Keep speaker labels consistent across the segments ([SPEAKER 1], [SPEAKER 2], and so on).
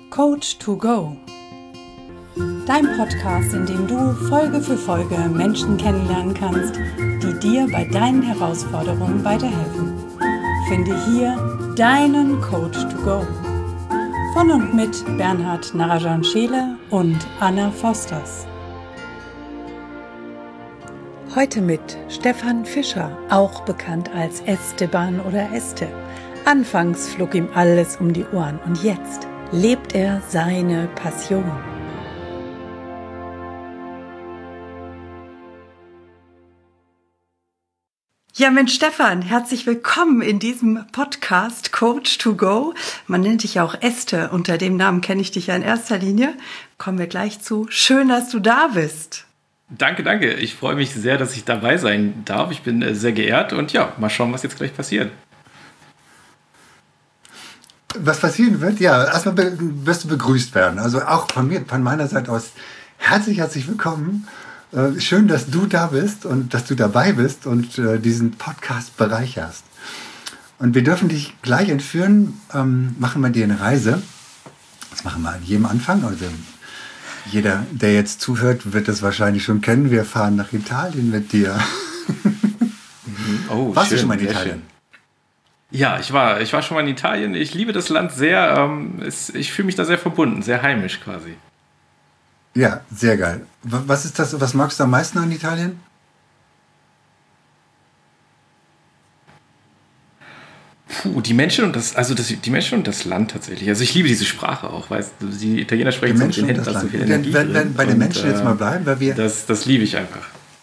[SPEAKER 1] Coach to Go. Dein Podcast, in dem du Folge für Folge Menschen kennenlernen kannst, die dir bei deinen Herausforderungen weiterhelfen. Finde hier deinen Coach to Go. Von und mit Bernhard Narajan-Scheele und Anna Fosters. Heute mit Stefan Fischer, auch bekannt als Esteban oder Este. Anfangs flog ihm alles um die Ohren und jetzt lebt er seine Passion. Ja, Mensch, Stefan, herzlich willkommen in diesem Podcast Coach to Go. Man nennt dich ja auch Este. Unter dem Namen kenne ich dich ja in erster Linie. Kommen wir gleich zu. Schön, dass du da bist.
[SPEAKER 2] Danke. Ich freue mich sehr, dass ich dabei sein darf. Ich bin sehr geehrt und ja, mal schauen, was jetzt gleich passiert.
[SPEAKER 3] Was passieren wird? Ja, erstmal wirst du begrüßt werden. Also auch von mir, von meiner Seite aus herzlich willkommen. Schön, dass du da bist und dass du dabei bist und diesen Podcast bereicherst. Und wir dürfen dich gleich entführen, machen wir dir eine Reise. Das machen wir an jedem Anfang. Also jeder, der jetzt zuhört, wird das wahrscheinlich schon kennen. Wir fahren nach Italien mit dir.
[SPEAKER 2] Oh,
[SPEAKER 3] warst
[SPEAKER 2] schön,
[SPEAKER 3] du schon mal in
[SPEAKER 2] sehr
[SPEAKER 3] Italien?
[SPEAKER 2] Schön. Ja, ich war schon mal in Italien. Ich liebe das Land sehr. Ich fühle mich da sehr verbunden, sehr heimisch quasi.
[SPEAKER 3] Ja, sehr geil. Was ist das? Was magst du am meisten an Italien?
[SPEAKER 2] Die Menschen und die Menschen und das Land tatsächlich. Also ich liebe diese Sprache auch, weißt du, die Italiener sprechen so mit den Händen, so viel Energie
[SPEAKER 3] wenn bei den Menschen jetzt mal bleiben, weil wir...
[SPEAKER 2] Das liebe ich einfach.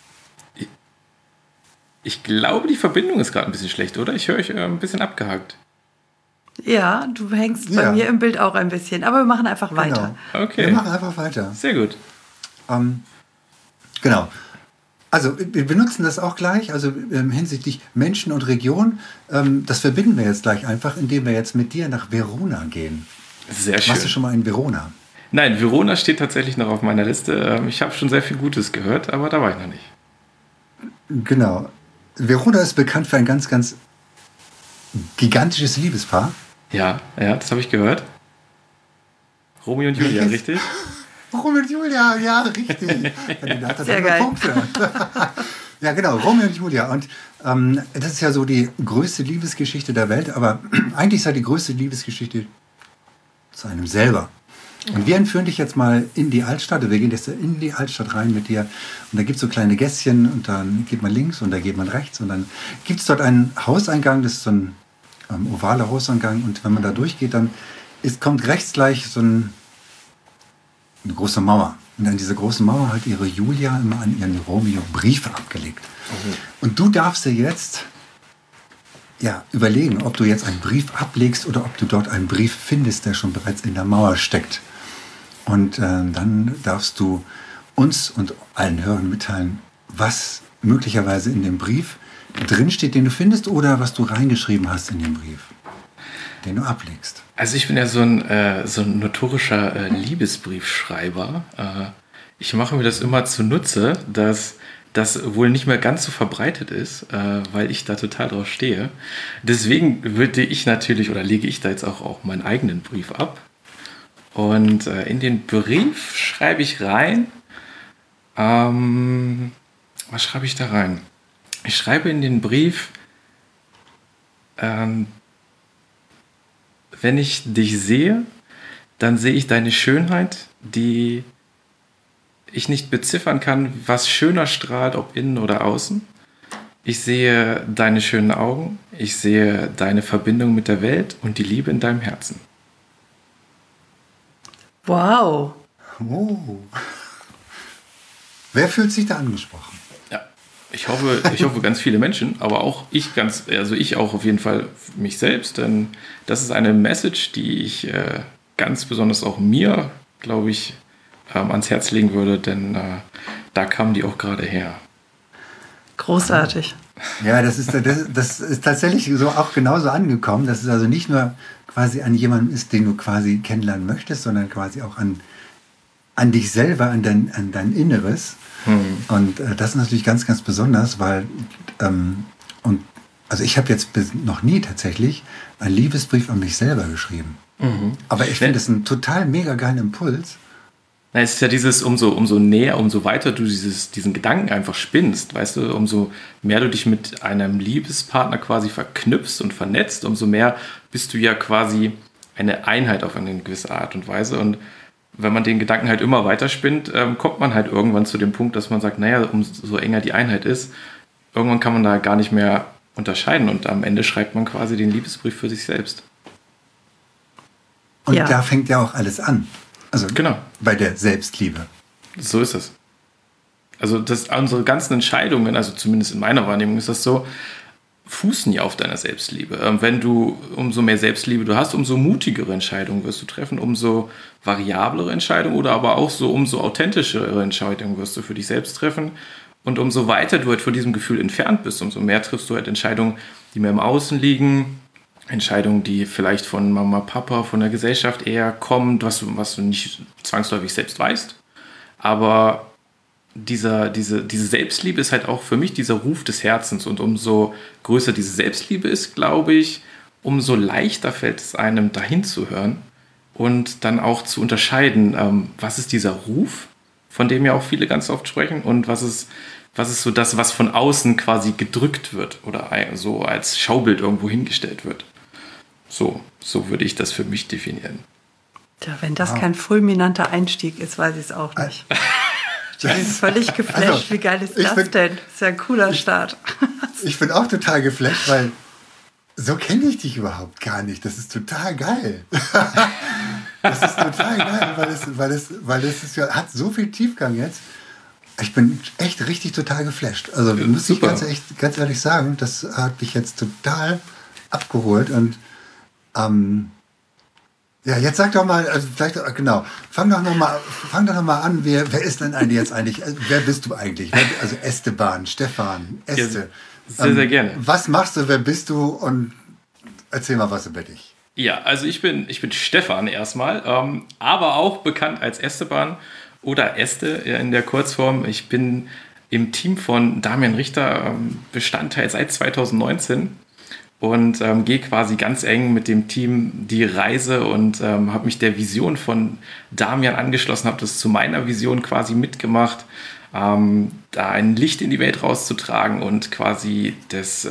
[SPEAKER 2] Ich glaube, die Verbindung ist gerade ein bisschen schlecht, oder? Ich höre euch ein bisschen abgehakt.
[SPEAKER 1] Ja, du hängst bei mir im Bild auch ein bisschen, aber wir machen einfach weiter.
[SPEAKER 2] Okay.
[SPEAKER 3] Wir machen einfach weiter.
[SPEAKER 2] Sehr gut.
[SPEAKER 3] Genau. Also wir benutzen das auch gleich, also hinsichtlich Menschen und Region. Das verbinden wir jetzt gleich einfach, indem wir jetzt mit dir nach Verona gehen.
[SPEAKER 2] Sehr schön.
[SPEAKER 3] Warst du schon mal in Verona?
[SPEAKER 2] Nein, Verona steht tatsächlich noch auf meiner Liste. Ich habe schon sehr viel Gutes gehört, aber da war ich noch nicht.
[SPEAKER 3] Genau. Verona ist bekannt für ein ganz, ganz gigantisches Liebespaar.
[SPEAKER 2] Ja, das habe ich gehört. Romeo und Julia, richtig?
[SPEAKER 3] Romeo und Julia, ja, richtig.
[SPEAKER 1] Sehr geil.
[SPEAKER 3] Punkte. Ja, genau, Romeo und Julia. Und das ist ja so die größte Liebesgeschichte der Welt, aber eigentlich ist ja die größte Liebesgeschichte zu einem selber. Und wir entführen dich jetzt mal in die Altstadt. Wir gehen jetzt in die Altstadt rein mit dir. Und da gibt es so kleine Gässchen und dann geht man links und da geht man rechts. Und dann gibt es dort einen Hauseingang, das ist so ein ovaler Hauseingang. Und wenn man da durchgeht, dann kommt rechts gleich so eine große Mauer. Und an dieser großen Mauer hat ihre Julia immer an ihren Romeo Briefe abgelegt. Okay. Und du darfst dir jetzt überlegen, ob du jetzt einen Brief ablegst oder ob du dort einen Brief findest, der schon bereits in der Mauer steckt. Und dann darfst du uns und allen Hörern mitteilen, was möglicherweise in dem Brief drinsteht, den du findest, oder was du reingeschrieben hast in den Brief, den du ablegst.
[SPEAKER 2] Also ich bin ja so ein notorischer Liebesbriefschreiber. Ich mache mir das immer zunutze, dass das wohl nicht mehr ganz so verbreitet ist, weil ich da total drauf stehe. Deswegen lege ich da jetzt auch meinen eigenen Brief ab. Und in den Brief schreibe ich rein, was schreibe ich da rein? Ich schreibe in den Brief, wenn ich dich sehe, dann sehe ich deine Schönheit, die ich nicht beziffern kann, was schöner strahlt, ob innen oder außen. Ich sehe deine schönen Augen, ich sehe deine Verbindung mit der Welt und die Liebe in deinem Herzen.
[SPEAKER 1] Wow.
[SPEAKER 3] Oh. Wer fühlt sich da angesprochen?
[SPEAKER 2] Ja, ich hoffe ganz viele Menschen, aber auch ich auch auf jeden Fall mich selbst, denn das ist eine Message, die ich ganz besonders auch mir, glaube ich, ans Herz legen würde, denn da kamen die auch gerade her.
[SPEAKER 1] Großartig.
[SPEAKER 3] Ja, das ist tatsächlich so auch genauso angekommen, dass es also nicht nur quasi an jemanden ist, den du quasi kennenlernen möchtest, sondern quasi auch an dich selber, an dein Inneres. Und das ist natürlich ganz, ganz besonders, weil und Also ich habe jetzt noch nie tatsächlich einen Liebesbrief an mich selber geschrieben. Aber ich finde es einen total mega geilen Impuls.
[SPEAKER 2] Na, es ist ja dieses, umso näher, umso weiter du diesen Gedanken einfach spinnst, weißt du, umso mehr du dich mit einem Liebespartner quasi verknüpfst und vernetzt, umso mehr bist du ja quasi eine Einheit auf eine gewisse Art und Weise. Und wenn man den Gedanken halt immer weiter spinnt, kommt man halt irgendwann zu dem Punkt, dass man sagt, naja, umso enger die Einheit ist, irgendwann kann man da gar nicht mehr unterscheiden und am Ende schreibt man quasi den Liebesbrief für sich selbst.
[SPEAKER 3] Und da fängt ja auch alles an. Also
[SPEAKER 2] genau.
[SPEAKER 3] Bei der Selbstliebe.
[SPEAKER 2] So ist es. Also unsere ganzen Entscheidungen, also zumindest in meiner Wahrnehmung ist das so, fußen ja auf deiner Selbstliebe. Wenn du umso mehr Selbstliebe du hast, umso mutigere Entscheidungen wirst du treffen, umso variablere Entscheidungen oder aber auch so umso authentischere Entscheidungen wirst du für dich selbst treffen. Und umso weiter du halt von diesem Gefühl entfernt bist, umso mehr triffst du halt Entscheidungen, die mehr im Außen liegen, Entscheidungen, die vielleicht von Mama, Papa, von der Gesellschaft eher kommen, was du nicht zwangsläufig selbst weißt. Aber diese Selbstliebe ist halt auch für mich dieser Ruf des Herzens. Und umso größer diese Selbstliebe ist, glaube ich, umso leichter fällt es einem, dahin zu hören und dann auch zu unterscheiden, was ist dieser Ruf, von dem ja auch viele ganz oft sprechen, und was ist so das, was von außen quasi gedrückt wird oder so als Schaubild irgendwo hingestellt wird. So würde ich das für mich definieren.
[SPEAKER 1] Ja, wenn das kein fulminanter Einstieg ist, weiß ich es auch nicht. Ich bin völlig geflasht. Also, wie geil ist das denn? Das ist ja ein cooler Start.
[SPEAKER 3] Ich bin auch total geflasht, weil so kenne ich dich überhaupt gar nicht. Das ist total geil. Das ist total geil, weil es ist ja, hat so viel Tiefgang jetzt. Ich bin echt richtig total geflasht. Also muss ich ganz ehrlich sagen, das hat mich jetzt total abgeholt. Und ja, jetzt sag doch mal, also vielleicht, genau, fang doch noch mal an, wer ist denn eigentlich, wer bist du eigentlich? Also Esteban, Stefan, Este.
[SPEAKER 2] Ja, sehr gerne.
[SPEAKER 3] Was machst du, wer bist du, und erzähl mal was über dich.
[SPEAKER 2] Ja, also ich bin Stefan erstmal, aber auch bekannt als Esteban oder Este in der Kurzform. Ich bin im Team von Damian Richter Bestandteil seit 2019 und gehe quasi ganz eng mit dem Team die Reise und habe mich der Vision von Damian angeschlossen, habe das zu meiner Vision quasi mitgemacht, da ein Licht in die Welt rauszutragen und quasi das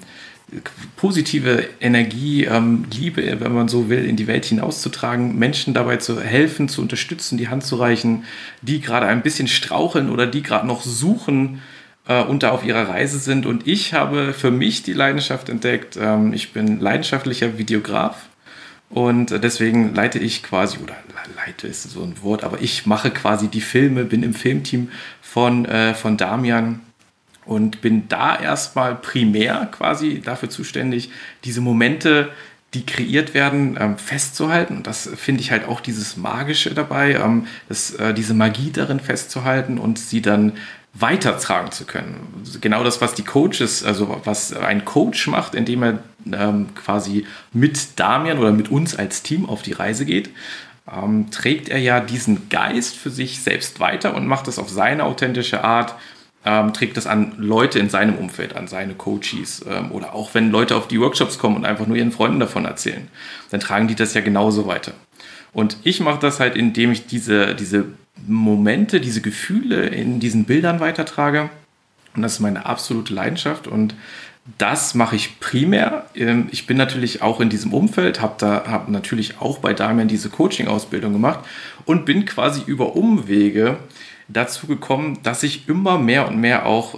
[SPEAKER 2] positive Energie, Liebe, wenn man so will, in die Welt hinauszutragen, Menschen dabei zu helfen, zu unterstützen, die Hand zu reichen, die gerade ein bisschen straucheln oder die gerade noch suchen und da auf ihrer Reise sind. Und ich habe für mich die Leidenschaft entdeckt. Ich bin leidenschaftlicher Videograf und deswegen leite ich quasi, oder leite ist so ein Wort, aber ich mache quasi die Filme, bin im Filmteam von Damian. Und bin da erstmal primär quasi dafür zuständig, diese Momente, die kreiert werden, festzuhalten. Und das finde ich halt auch dieses Magische dabei, diese Magie darin festzuhalten und sie dann weitertragen zu können. Genau das, was die Coaches, also was ein Coach macht, indem er quasi mit Damian oder mit uns als Team auf die Reise geht, trägt er ja diesen Geist für sich selbst weiter und macht es auf seine authentische Art, trägt das an Leute in seinem Umfeld, an seine Coaches, oder auch wenn Leute auf die Workshops kommen und einfach nur ihren Freunden davon erzählen, dann tragen die das ja genauso weiter. Und ich mache das halt, indem ich diese Momente, diese Gefühle in diesen Bildern weitertrage, und das ist meine absolute Leidenschaft und das mache ich primär. Ich bin natürlich auch in diesem Umfeld, habe natürlich auch bei Damian diese Coaching-Ausbildung gemacht und bin quasi über Umwege dazu gekommen, dass ich immer mehr und mehr auch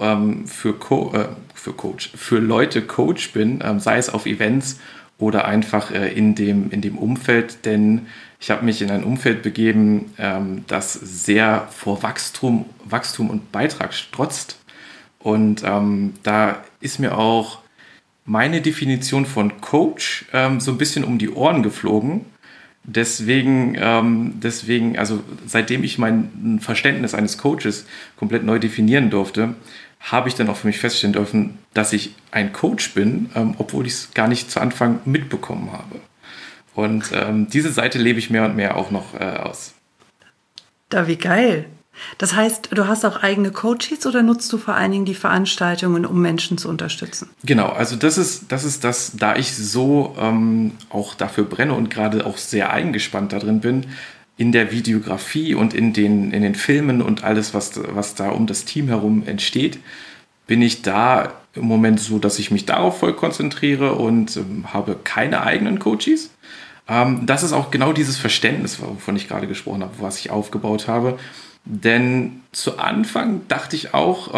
[SPEAKER 2] für Leute Coach bin, sei es auf Events oder einfach in dem Umfeld, denn ich habe mich in ein Umfeld begeben, das sehr vor Wachstum und Beitrag strotzt. Und da ist mir auch meine Definition von Coach so ein bisschen um die Ohren geflogen. Deswegen, also seitdem ich mein Verständnis eines Coaches komplett neu definieren durfte, habe ich dann auch für mich feststellen dürfen, dass ich ein Coach bin, obwohl ich es gar nicht zu Anfang mitbekommen habe. Und diese Seite lebe ich mehr und mehr auch noch aus.
[SPEAKER 1] Da, wie geil. Das heißt, du hast auch eigene Coaches oder nutzt du vor allen Dingen die Veranstaltungen, um Menschen zu unterstützen?
[SPEAKER 2] Genau, also das ist das, da ich so auch dafür brenne und gerade auch sehr eingespannt da drin bin, in der Videografie und in den Filmen und alles, was da um das Team herum entsteht, bin ich da im Moment so, dass ich mich darauf voll konzentriere und habe keine eigenen Coaches. Das ist auch genau dieses Verständnis, wovon ich gerade gesprochen habe, was ich aufgebaut habe. Denn zu Anfang dachte ich auch,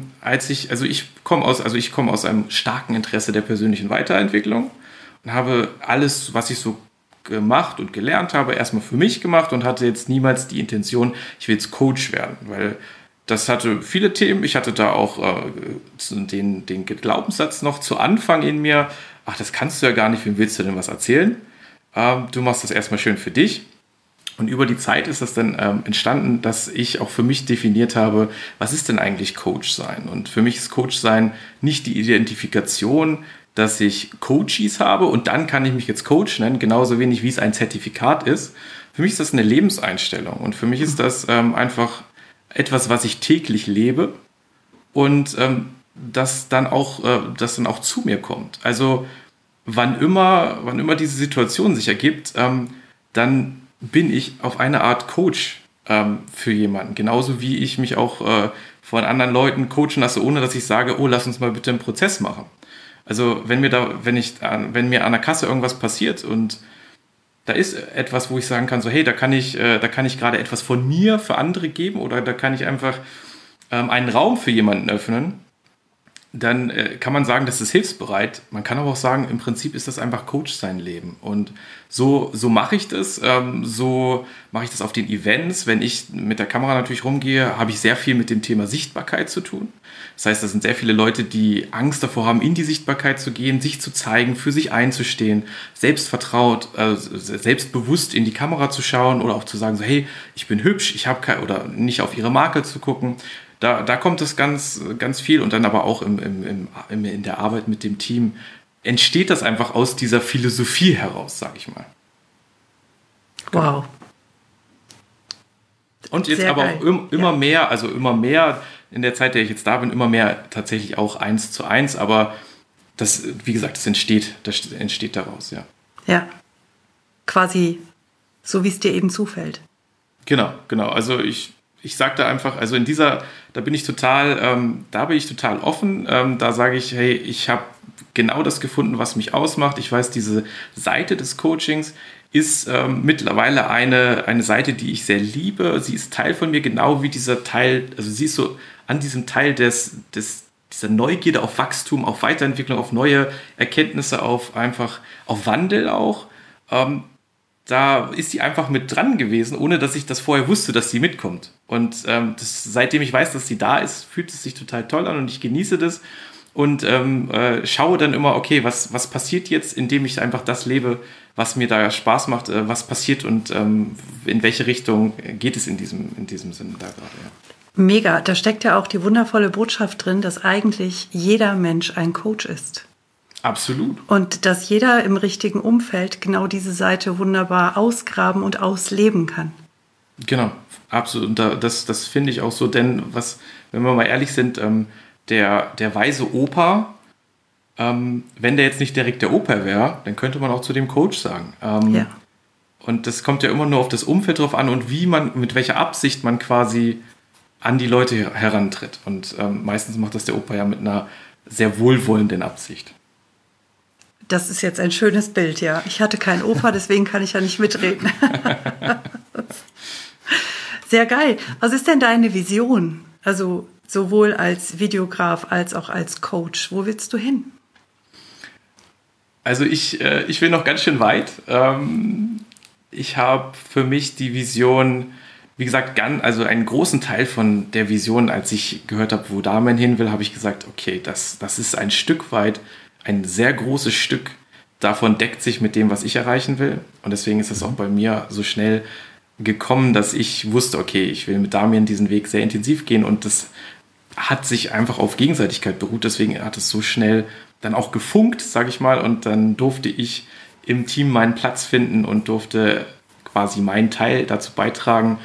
[SPEAKER 2] ich komme aus einem starken Interesse der persönlichen Weiterentwicklung und habe alles, was ich so gemacht und gelernt habe, erstmal für mich gemacht und hatte jetzt niemals die Intention, ich will jetzt Coach werden, weil das hatte viele Themen. Ich hatte da auch den Glaubenssatz noch zu Anfang in mir, ach, das kannst du ja gar nicht, wem willst du denn was erzählen? Du machst das erstmal schön für dich. Und über die Zeit ist das dann entstanden, dass ich auch für mich definiert habe, was ist denn eigentlich Coach sein? Und für mich ist Coach sein nicht die Identifikation, dass ich Coaches habe und dann kann ich mich jetzt Coach nennen, genauso wenig wie es ein Zertifikat ist. Für mich ist das eine Lebenseinstellung und für mich ist das einfach etwas, was ich täglich lebe und das dann auch zu mir kommt. Also wann immer diese Situation sich ergibt, dann bin ich auf eine Art Coach für jemanden. Genauso wie ich mich auch von anderen Leuten coachen lasse, ohne dass ich sage, oh, lass uns mal bitte einen Prozess machen. Also wenn mir an der Kasse irgendwas passiert und da ist etwas, wo ich sagen kann, so hey, da kann ich gerade etwas von mir für andere geben oder da kann ich einfach einen Raum für jemanden öffnen, dann kann man sagen, das ist hilfsbereit. Man kann aber auch sagen, im Prinzip ist das einfach Coach sein Leben. Und so mache ich das. So mache ich das auf den Events. Wenn ich mit der Kamera natürlich rumgehe, habe ich sehr viel mit dem Thema Sichtbarkeit zu tun. Das heißt, das sind sehr viele Leute, die Angst davor haben, in die Sichtbarkeit zu gehen, sich zu zeigen, für sich einzustehen, selbstvertraut, selbstbewusst in die Kamera zu schauen oder auch zu sagen, so hey, ich bin hübsch, oder nicht auf ihre Marke zu gucken. Da kommt es ganz, ganz viel und dann aber auch in der Arbeit mit dem Team entsteht das einfach aus dieser Philosophie heraus, sag ich mal.
[SPEAKER 1] Wow.
[SPEAKER 2] Und jetzt sehr aber geil. Auch immer mehr, in der Zeit, in der ich jetzt da bin, immer mehr tatsächlich auch 1:1, aber das, wie gesagt, das entsteht daraus, ja.
[SPEAKER 1] Ja, quasi so, wie es dir eben zufällt.
[SPEAKER 2] Genau, also ich sage da einfach, also da bin ich total offen. Da sage ich, hey, ich habe genau das gefunden, was mich ausmacht. Ich weiß, diese Seite des Coachings ist mittlerweile eine Seite, die ich sehr liebe. Sie ist Teil von mir, genau wie dieser Teil, also sie ist so an diesem Teil dieser Neugierde auf Wachstum, auf Weiterentwicklung, auf neue Erkenntnisse, auf Wandel auch. Da ist sie einfach mit dran gewesen, ohne dass ich das vorher wusste, dass sie mitkommt. Und seitdem ich weiß, dass sie da ist, fühlt es sich total toll an und ich genieße das und schaue dann immer, okay, was passiert jetzt, indem ich einfach das lebe, was mir da Spaß macht, was passiert und in welche Richtung geht es in diesem Sinne da gerade. Ja.
[SPEAKER 1] Mega, da steckt ja auch die wundervolle Botschaft drin, dass eigentlich jeder Mensch ein Coach ist.
[SPEAKER 2] Absolut.
[SPEAKER 1] Und dass jeder im richtigen Umfeld genau diese Seite wunderbar ausgraben und ausleben kann.
[SPEAKER 2] Genau, absolut. Und das finde ich auch so, denn wenn wir mal ehrlich sind, der weise Opa, wenn der jetzt nicht direkt der Opa wäre, dann könnte man auch zu dem Coach sagen.
[SPEAKER 1] Ja.
[SPEAKER 2] Und das kommt ja immer nur auf das Umfeld drauf an und mit welcher Absicht man quasi an die Leute herantritt. Und meistens macht das der Opa ja mit einer sehr wohlwollenden Absicht.
[SPEAKER 1] Das ist jetzt ein schönes Bild, ja. Ich hatte keinen Opa, deswegen kann ich ja nicht mitreden. Sehr geil. Was ist denn deine Vision? Also sowohl als Videograf als auch als Coach. Wo willst du hin?
[SPEAKER 2] Also ich will noch ganz schön weit. Ich habe für mich die Vision, wie gesagt, also einen großen Teil von der Vision, als ich gehört habe, wo Damian hin will, habe ich gesagt, okay, das ist ein Stück weit, ein sehr großes Stück davon deckt sich mit dem, was ich erreichen will. Und deswegen ist es auch bei mir so schnell gekommen, dass ich wusste, okay, ich will mit Damian diesen Weg sehr intensiv gehen und das hat sich einfach auf Gegenseitigkeit beruht. Deswegen hat es so schnell dann auch gefunkt, sage ich mal. Und dann durfte ich im Team meinen Platz finden und durfte quasi meinen Teil dazu beitragen.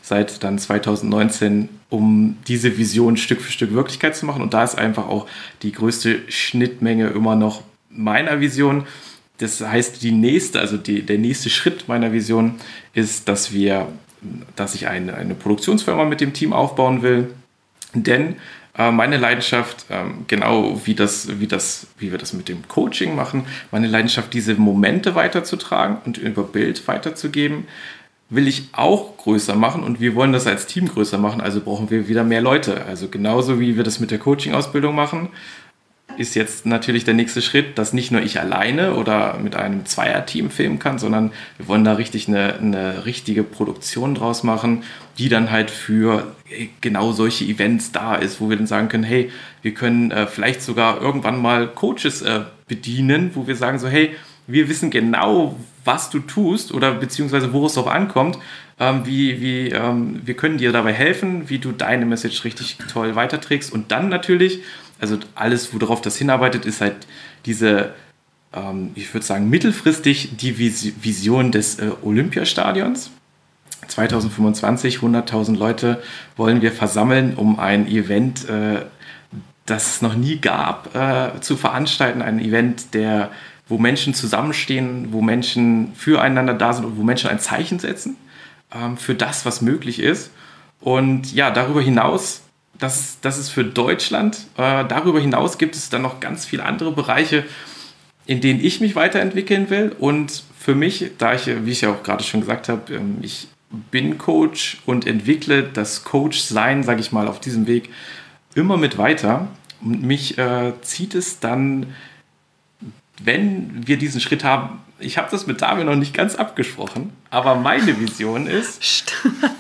[SPEAKER 2] seit dann 2019, um diese Vision Stück für Stück Wirklichkeit zu machen. Und da ist einfach auch die größte Schnittmenge immer noch meiner Vision. Das heißt, der nächste Schritt meiner Vision ist, dass ich eine Produktionsfirma mit dem Team aufbauen will. Denn meine Leidenschaft, genau wie wir das mit dem Coaching machen, meine Leidenschaft, diese Momente weiterzutragen und über Bild weiterzugeben, will ich auch größer machen, und wir wollen das als Team größer machen, also brauchen wir wieder mehr Leute. Also genauso wie wir das mit der Coaching-Ausbildung machen, ist jetzt natürlich der nächste Schritt, dass nicht nur ich alleine oder mit einem Zweierteam filmen kann, sondern wir wollen da richtig eine richtige Produktion draus machen, die dann halt für genau solche Events da ist, wo wir dann sagen können, hey, wir können vielleicht sogar irgendwann mal Coaches bedienen, wo wir sagen so, hey, wir wissen genau, was du tust oder beziehungsweise woraus es drauf ankommt, wir können dir dabei helfen, wie du deine Message richtig toll weiterträgst, und dann natürlich, also alles, worauf das hinarbeitet, ist halt diese, ich würde sagen, mittelfristig die Vision des Olympiastadions. 2025, 100.000 Leute wollen wir versammeln, um ein Event, das es noch nie gab, zu veranstalten. Ein Event, wo Menschen zusammenstehen, wo Menschen füreinander da sind und wo Menschen ein Zeichen setzen für das, was möglich ist. Und ja, darüber hinaus, das ist für Deutschland. Darüber hinaus gibt es dann noch ganz viele andere Bereiche, in denen ich mich weiterentwickeln will. Und für mich, wie ich ja auch gerade schon gesagt habe, ich bin Coach und entwickle das Coach-Sein, sage ich mal, auf diesem Weg immer mit weiter. Und mich zieht es dann, wenn wir diesen Schritt haben, ich habe das mit Damian noch nicht ganz abgesprochen, aber meine Vision ist,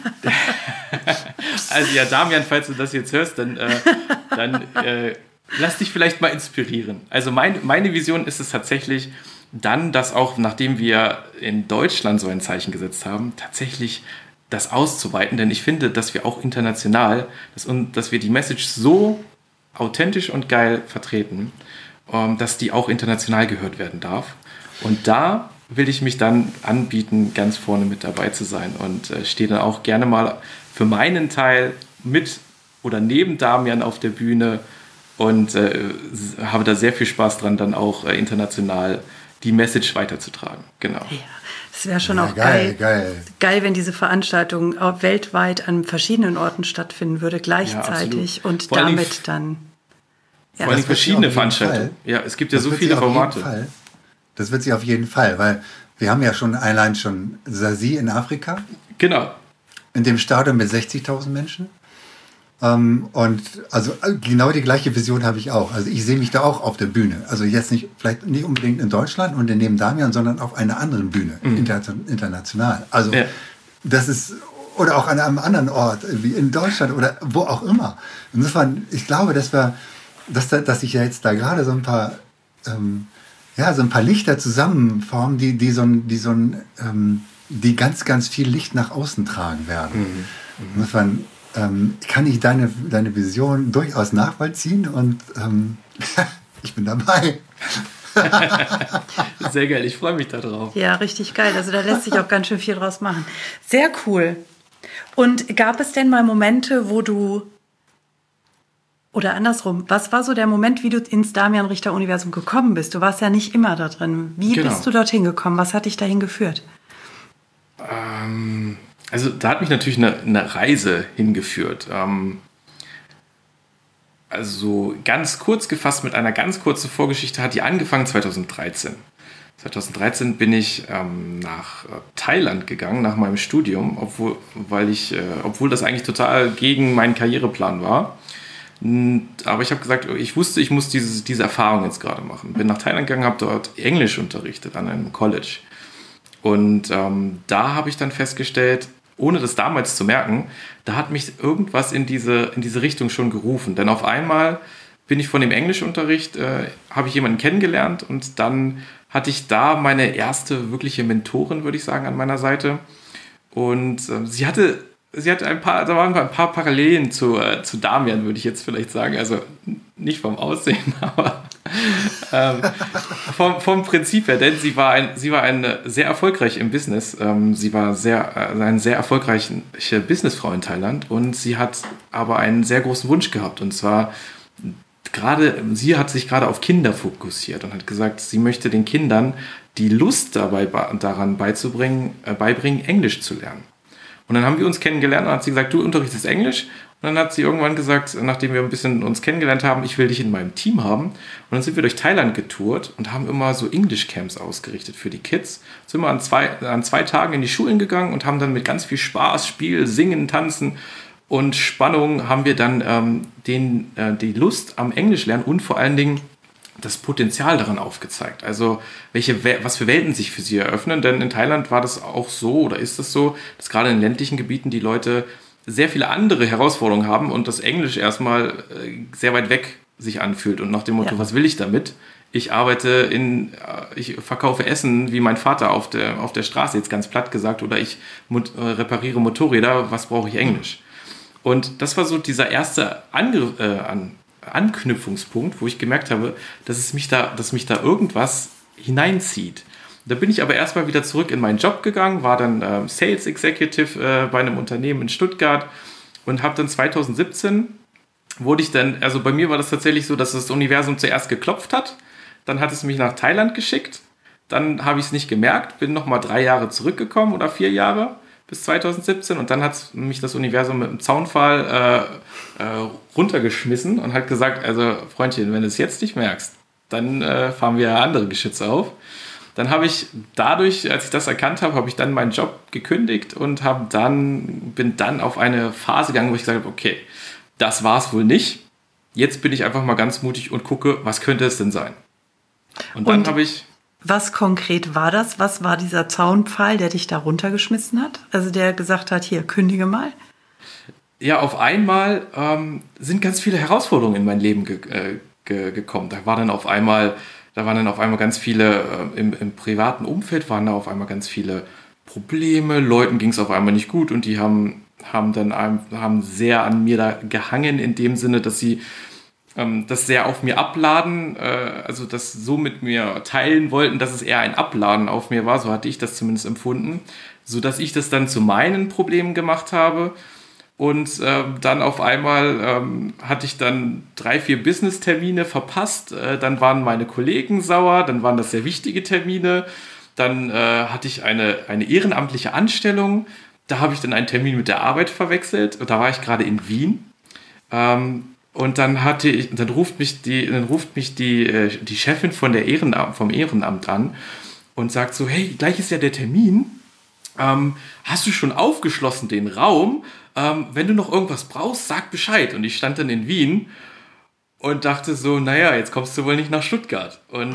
[SPEAKER 2] also ja, Damian, falls du das jetzt hörst, dann lass dich vielleicht mal inspirieren. Also meine Vision ist es tatsächlich dann, dass auch, nachdem wir in Deutschland so ein Zeichen gesetzt haben, tatsächlich das auszuweiten, denn ich finde, dass wir auch international, dass wir die Message so authentisch und geil vertreten, dass die auch international gehört werden darf. Und da will ich mich dann anbieten, ganz vorne mit dabei zu sein, und stehe dann auch gerne mal für meinen Teil mit oder neben Damian auf der Bühne und habe da sehr viel Spaß dran, dann auch international die Message weiterzutragen. Genau.
[SPEAKER 1] Ja, es wäre schon auch geil, wenn diese Veranstaltung auch weltweit an verschiedenen Orten stattfinden würde, gleichzeitig, ja, und damit dann... Ja.
[SPEAKER 2] Vor allem verschiedene Veranstaltungen. Ja, es gibt ja so viele Formate.
[SPEAKER 3] Das wird sie auf jeden Fall, weil wir haben ja allein schon Sasi in Afrika.
[SPEAKER 2] Genau.
[SPEAKER 3] In dem Stadion mit 60.000 Menschen. Und also genau die gleiche Vision habe ich auch. Also ich sehe mich da auch auf der Bühne. Also jetzt vielleicht nicht unbedingt in Deutschland und neben Damian, sondern auf einer anderen Bühne, international. Also das ist, oder auch an einem anderen Ort, wie in Deutschland oder wo auch immer. Insofern, ich glaube, dass sich ja jetzt da gerade so ein paar Lichter zusammenformen, die ganz, ganz viel Licht nach außen tragen werden. Insofern kann ich deine Vision durchaus nachvollziehen, und ich bin dabei.
[SPEAKER 2] Sehr geil, ich freue mich darauf.
[SPEAKER 1] Ja, richtig geil. Also da lässt sich auch ganz schön viel draus machen. Sehr cool. Und gab es denn mal Momente, wo du, oder andersrum, was war so der Moment, wie du ins Damian-Richter-Universum gekommen bist? Du warst ja nicht immer da drin. Wie bist du dorthin gekommen? Was hat dich dahin geführt?
[SPEAKER 2] Also da hat mich natürlich eine Reise hingeführt. Also ganz kurz gefasst, mit einer ganz kurzen Vorgeschichte, hat die angefangen 2013. 2013 bin ich nach Thailand gegangen, nach meinem Studium, obwohl das eigentlich total gegen meinen Karriereplan war. Aber ich habe gesagt, ich wusste, ich muss diese Erfahrung jetzt gerade machen. Bin nach Thailand gegangen, habe dort Englisch unterrichtet an einem College. Und da habe ich dann festgestellt, ohne das damals zu merken, da hat mich irgendwas in diese Richtung schon gerufen. Denn auf einmal bin ich von dem Englischunterricht, habe ich jemanden kennengelernt, und dann hatte ich da meine erste wirkliche Mentorin, würde ich sagen, an meiner Seite. Und sie hatte da waren ein paar Parallelen zu Damian, würde ich jetzt vielleicht sagen. Also nicht vom Aussehen, Vom Prinzip her, denn sie war eine sehr erfolgreich im Business. Sie war eine sehr erfolgreiche Businessfrau in Thailand und sie hat aber einen sehr großen Wunsch gehabt. Und zwar sie hat sich gerade auf Kinder fokussiert und hat gesagt, sie möchte den Kindern die Lust daran beibringen, Englisch zu lernen. Und dann haben wir uns kennengelernt und hat sie gesagt, du unterrichtest Englisch. Und dann hat sie irgendwann gesagt, nachdem wir ein bisschen uns kennengelernt haben, ich will dich in meinem Team haben. Und dann sind wir durch Thailand getourt und haben immer so English-Camps ausgerichtet für die Kids. Sind wir an zwei Tagen in die Schulen gegangen und haben dann mit ganz viel Spaß, Spiel, Singen, Tanzen und Spannung haben wir dann die Lust am Englischlernen und vor allen Dingen das Potenzial daran aufgezeigt. Also was für Welten sich für sie eröffnen. Denn in Thailand war das auch so oder ist es so, dass gerade in ländlichen Gebieten die Leute sehr viele andere Herausforderungen haben und das Englisch erstmal sehr weit weg sich anfühlt und nach dem Motto, was will ich damit? Ich verkaufe Essen wie mein Vater auf der Straße, jetzt ganz platt gesagt, oder ich repariere Motorräder, was brauche ich Englisch? Und das war so dieser erste Anknüpfungspunkt, wo ich gemerkt habe, dass mich da irgendwas hineinzieht. Da bin ich aber erstmal wieder zurück in meinen Job gegangen, war dann Sales Executive bei einem Unternehmen in Stuttgart und habe dann 2017 also bei mir war das tatsächlich so, dass das Universum zuerst geklopft hat, dann hat es mich nach Thailand geschickt, dann habe ich es nicht gemerkt, bin nochmal 3 Jahre zurückgekommen oder 4 Jahre bis 2017 und dann hat mich das Universum mit einem Zaunpfahl runtergeschmissen und hat gesagt, also Freundchen, wenn du es jetzt nicht merkst, dann fahren wir andere Geschütze auf. Dann habe ich dadurch, als ich das erkannt habe, habe ich dann meinen Job gekündigt und bin dann auf eine Phase gegangen, wo ich gesagt habe, okay, das war es wohl nicht. Jetzt bin ich einfach mal ganz mutig und gucke, was könnte es denn sein? Und dann habe ich...
[SPEAKER 1] Was konkret war das? Was war dieser Zaunpfahl, der dich da runtergeschmissen hat? Also der gesagt hat, hier, kündige mal?
[SPEAKER 2] Ja, auf einmal sind ganz viele Herausforderungen in mein Leben gekommen. Da waren dann auf einmal ganz viele, im privaten Umfeld waren da auf einmal ganz viele Probleme, Leuten ging es auf einmal nicht gut und die haben sehr an mir da gehangen, in dem Sinne, dass sie das sehr auf mir abladen, also das so mit mir teilen wollten, dass es eher ein Abladen auf mir war, so hatte ich das zumindest empfunden, sodass ich das dann zu meinen Problemen gemacht habe. Und dann auf einmal hatte ich dann 3-4 Business-Termine verpasst. Dann waren meine Kollegen sauer, dann waren das sehr wichtige Termine. Dann hatte ich eine ehrenamtliche Anstellung. Da habe ich dann einen Termin mit der Arbeit verwechselt. Und da war ich gerade in Wien. Und dann ruft mich die Chefin vom Ehrenamt an und sagt so, hey, gleich ist ja der Termin. Hast du schon aufgeschlossen den Raum? Wenn du noch irgendwas brauchst, sag Bescheid. Und ich stand dann in Wien und dachte so, naja, jetzt kommst du wohl nicht nach Stuttgart. Und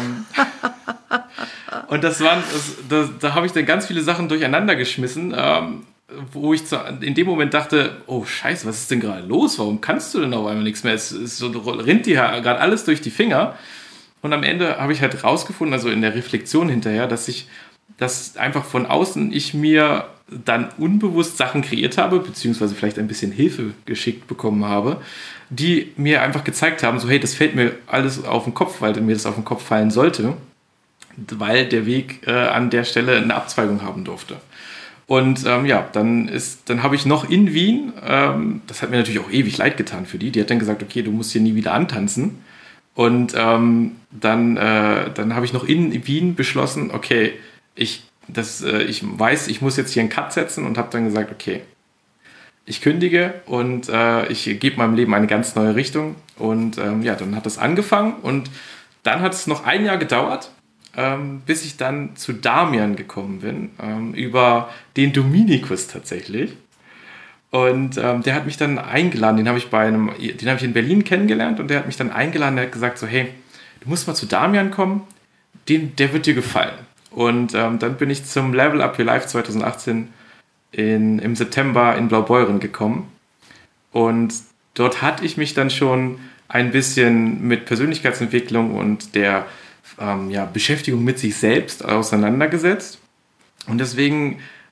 [SPEAKER 2] da habe ich dann ganz viele Sachen durcheinander geschmissen, wo ich in dem Moment dachte, oh Scheiße, was ist denn gerade los? Warum kannst du denn auf einmal nichts mehr? Es rinnt dir gerade alles durch die Finger. Und am Ende habe ich halt rausgefunden, also in der Reflexion hinterher, dass einfach von außen ich mir dann unbewusst Sachen kreiert habe, beziehungsweise vielleicht ein bisschen Hilfe geschickt bekommen habe, die mir einfach gezeigt haben, so hey, das fällt mir alles auf den Kopf, weil mir das auf den Kopf fallen sollte, weil der Weg an der Stelle eine Abzweigung haben durfte. Und dann habe ich noch in Wien, das hat mir natürlich auch ewig leid getan für die hat dann gesagt, okay, du musst hier nie wieder antanzen. Und dann habe ich noch in Wien beschlossen, okay, ich weiß, ich muss jetzt hier einen Cut setzen und habe dann gesagt, okay, ich kündige und ich gebe meinem Leben eine ganz neue Richtung. Und dann hat das angefangen und dann hat es noch 1 Jahr gedauert, bis ich dann zu Damian gekommen bin, über den Dominikus tatsächlich. Und der hat mich dann eingeladen, den habe ich in Berlin kennengelernt und der hat mich dann eingeladen, der hat gesagt so, hey, du musst mal zu Damian kommen, der wird dir gefallen. Und dann bin ich zum Level Up Your Life 2018 im September in Blaubeuren gekommen. Und dort hatte ich mich dann schon ein bisschen mit Persönlichkeitsentwicklung und der Beschäftigung mit sich selbst auseinandergesetzt. Und deswegen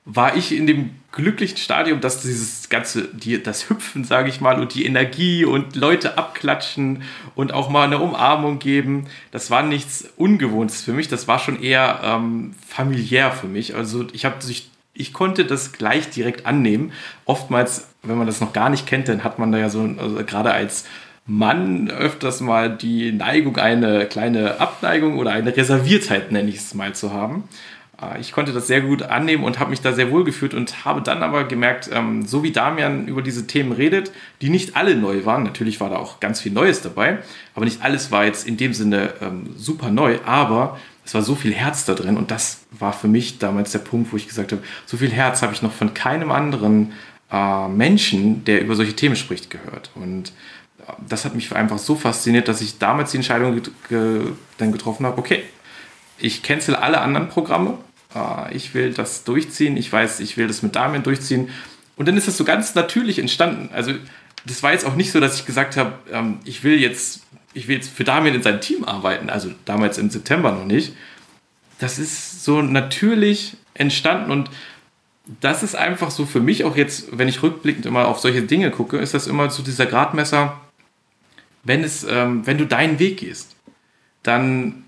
[SPEAKER 2] war ich in dem glücklichen Stadium, dass dieses ganze, das Hüpfen, sage ich mal, und die Energie und Leute abklatschen und auch mal eine Umarmung geben, das war nichts Ungewohntes für mich. Das war schon eher familiär für mich. Also ich konnte das gleich direkt annehmen. Oftmals, wenn man das noch gar nicht kennt, dann hat man da ja so, also gerade als Mann öfters mal die Neigung, eine kleine Abneigung oder eine Reserviertheit, nenne ich es mal, zu haben. Ich konnte das sehr gut annehmen und habe mich da sehr wohl gefühlt und habe dann aber gemerkt, so wie Damian über diese Themen redet, die nicht alle neu waren, natürlich war da auch ganz viel Neues dabei, aber nicht alles war jetzt in dem Sinne super neu, aber es war so viel Herz da drin und das war für mich damals der Punkt, wo ich gesagt habe, so viel Herz habe ich noch von keinem anderen Menschen, der über solche Themen spricht, gehört. Und das hat mich einfach so fasziniert, dass ich damals die Entscheidung dann getroffen habe, okay, ich cancel alle anderen Programme, ich will das durchziehen, ich weiß, ich will das mit Damian durchziehen. Und dann ist das so ganz natürlich entstanden. Also das war jetzt auch nicht so, dass ich gesagt habe, ich will jetzt für Damian in seinem Team arbeiten, also damals im September noch nicht. Das ist so natürlich entstanden und das ist einfach so für mich auch jetzt, wenn ich rückblickend immer auf solche Dinge gucke, ist das immer so dieser Gradmesser, wenn du deinen Weg gehst, dann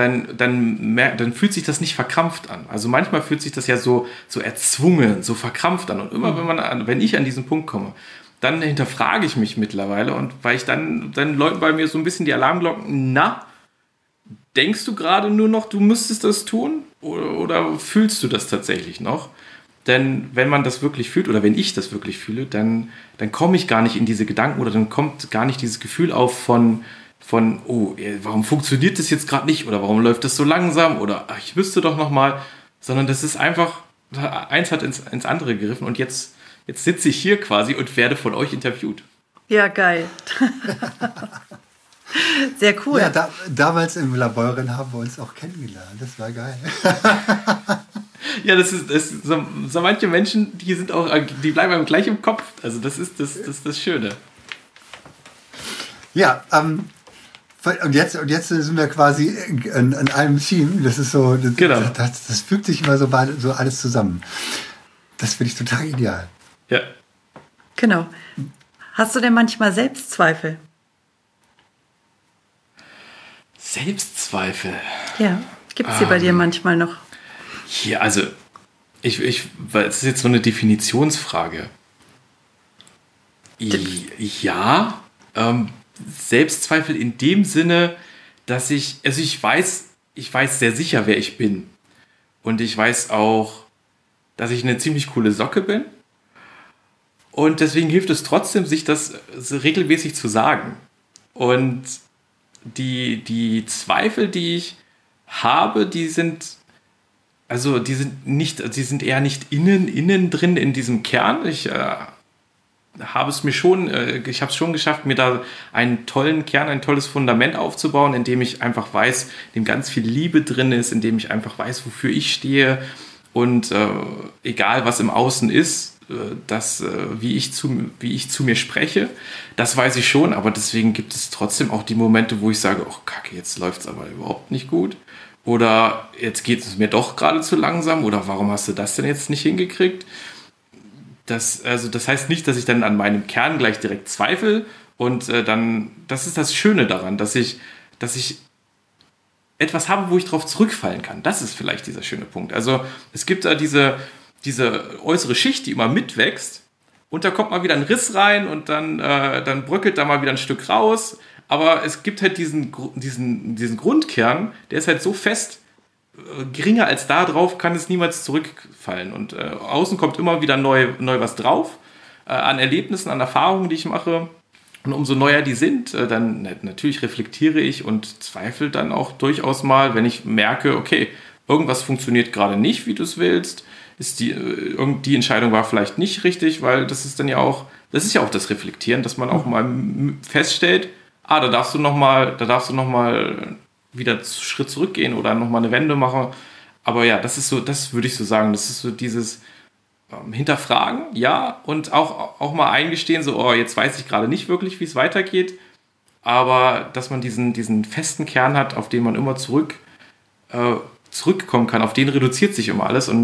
[SPEAKER 2] fühlt sich das nicht verkrampft an. Also manchmal fühlt sich das ja so erzwungen, so verkrampft an. Und immer wenn ich an diesen Punkt komme, dann hinterfrage ich mich mittlerweile und weil ich dann läuten bei mir so ein bisschen die Alarmglocken, denkst du gerade nur noch, du müsstest das tun? Oder fühlst du das tatsächlich noch? Denn wenn man das wirklich fühlt oder wenn ich das wirklich fühle, dann komme ich gar nicht in diese Gedanken oder dann kommt gar nicht dieses Gefühl auf von oh, warum funktioniert das jetzt gerade nicht oder warum läuft das so langsam oder ach, ich wüsste doch noch mal, sondern das ist einfach, eins hat ins andere gegriffen und jetzt sitze ich hier quasi und werde von euch interviewt.
[SPEAKER 1] Ja, geil. Sehr cool.
[SPEAKER 3] Ja, damals im Laborin haben wir uns auch kennengelernt, das war geil.
[SPEAKER 2] Ja, das ist so manche Menschen, die bleiben einem gleich im Kopf, also das ist das Schöne.
[SPEAKER 3] Ja, und jetzt sind wir quasi in einem Team. Das ist so,
[SPEAKER 2] genau.
[SPEAKER 3] Das fügt sich immer so alles zusammen. Das finde ich total ideal.
[SPEAKER 2] Ja.
[SPEAKER 1] Genau. Hast du denn manchmal Selbstzweifel?
[SPEAKER 2] Selbstzweifel?
[SPEAKER 1] Ja. Gibt es die bei dir manchmal noch?
[SPEAKER 2] Ja, also es ist jetzt so eine Definitionsfrage. Ja, Selbstzweifel in dem Sinne, dass ich weiß sehr sicher, wer ich bin. Und ich weiß auch, dass ich eine ziemlich coole Socke bin. Und deswegen hilft es trotzdem, sich das regelmäßig zu sagen. Und die Zweifel, die ich habe, die sind eher nicht innen drin in diesem Kern. Ich habe es schon geschafft, mir da einen tollen Kern, ein tolles Fundament aufzubauen, in dem ich einfach weiß, in dem ganz viel Liebe drin ist, in dem ich einfach weiß, wofür ich stehe und egal was im Außen ist, wie ich zu mir spreche, das weiß ich schon, aber deswegen gibt es trotzdem auch die Momente, wo ich sage, oh Kacke, jetzt läuft es aber überhaupt nicht gut oder jetzt geht es mir doch gerade zu langsam oder warum hast du das denn jetzt nicht hingekriegt? Das heißt nicht, dass ich dann an meinem Kern gleich direkt zweifle und das ist das Schöne daran, dass ich etwas habe, wo ich drauf zurückfallen kann. Das ist vielleicht dieser schöne Punkt. Also es gibt da diese äußere Schicht, die immer mitwächst und da kommt mal wieder ein Riss rein und dann bröckelt da mal wieder ein Stück raus, aber es gibt halt diesen Grundkern, der ist halt so fest, geringer als da drauf kann es niemals zurückfallen. Und außen kommt immer wieder neu was drauf, an Erlebnissen, an Erfahrungen, die ich mache. Und umso neuer die sind, dann natürlich reflektiere ich und zweifle dann auch durchaus mal, wenn ich merke, okay, irgendwas funktioniert gerade nicht, wie du es willst. Die Entscheidung war vielleicht nicht richtig, weil das ist ja auch das Reflektieren, dass man auch mal feststellt, da darfst du noch mal wieder einen Schritt zurückgehen oder nochmal eine Wende machen. Aber ja, das würde ich so sagen, das ist so dieses Hinterfragen, ja, und auch mal eingestehen, so, jetzt weiß ich gerade nicht wirklich, wie es weitergeht, aber dass man diesen festen Kern hat, auf den man immer zurückkommen kann, auf den reduziert sich immer alles und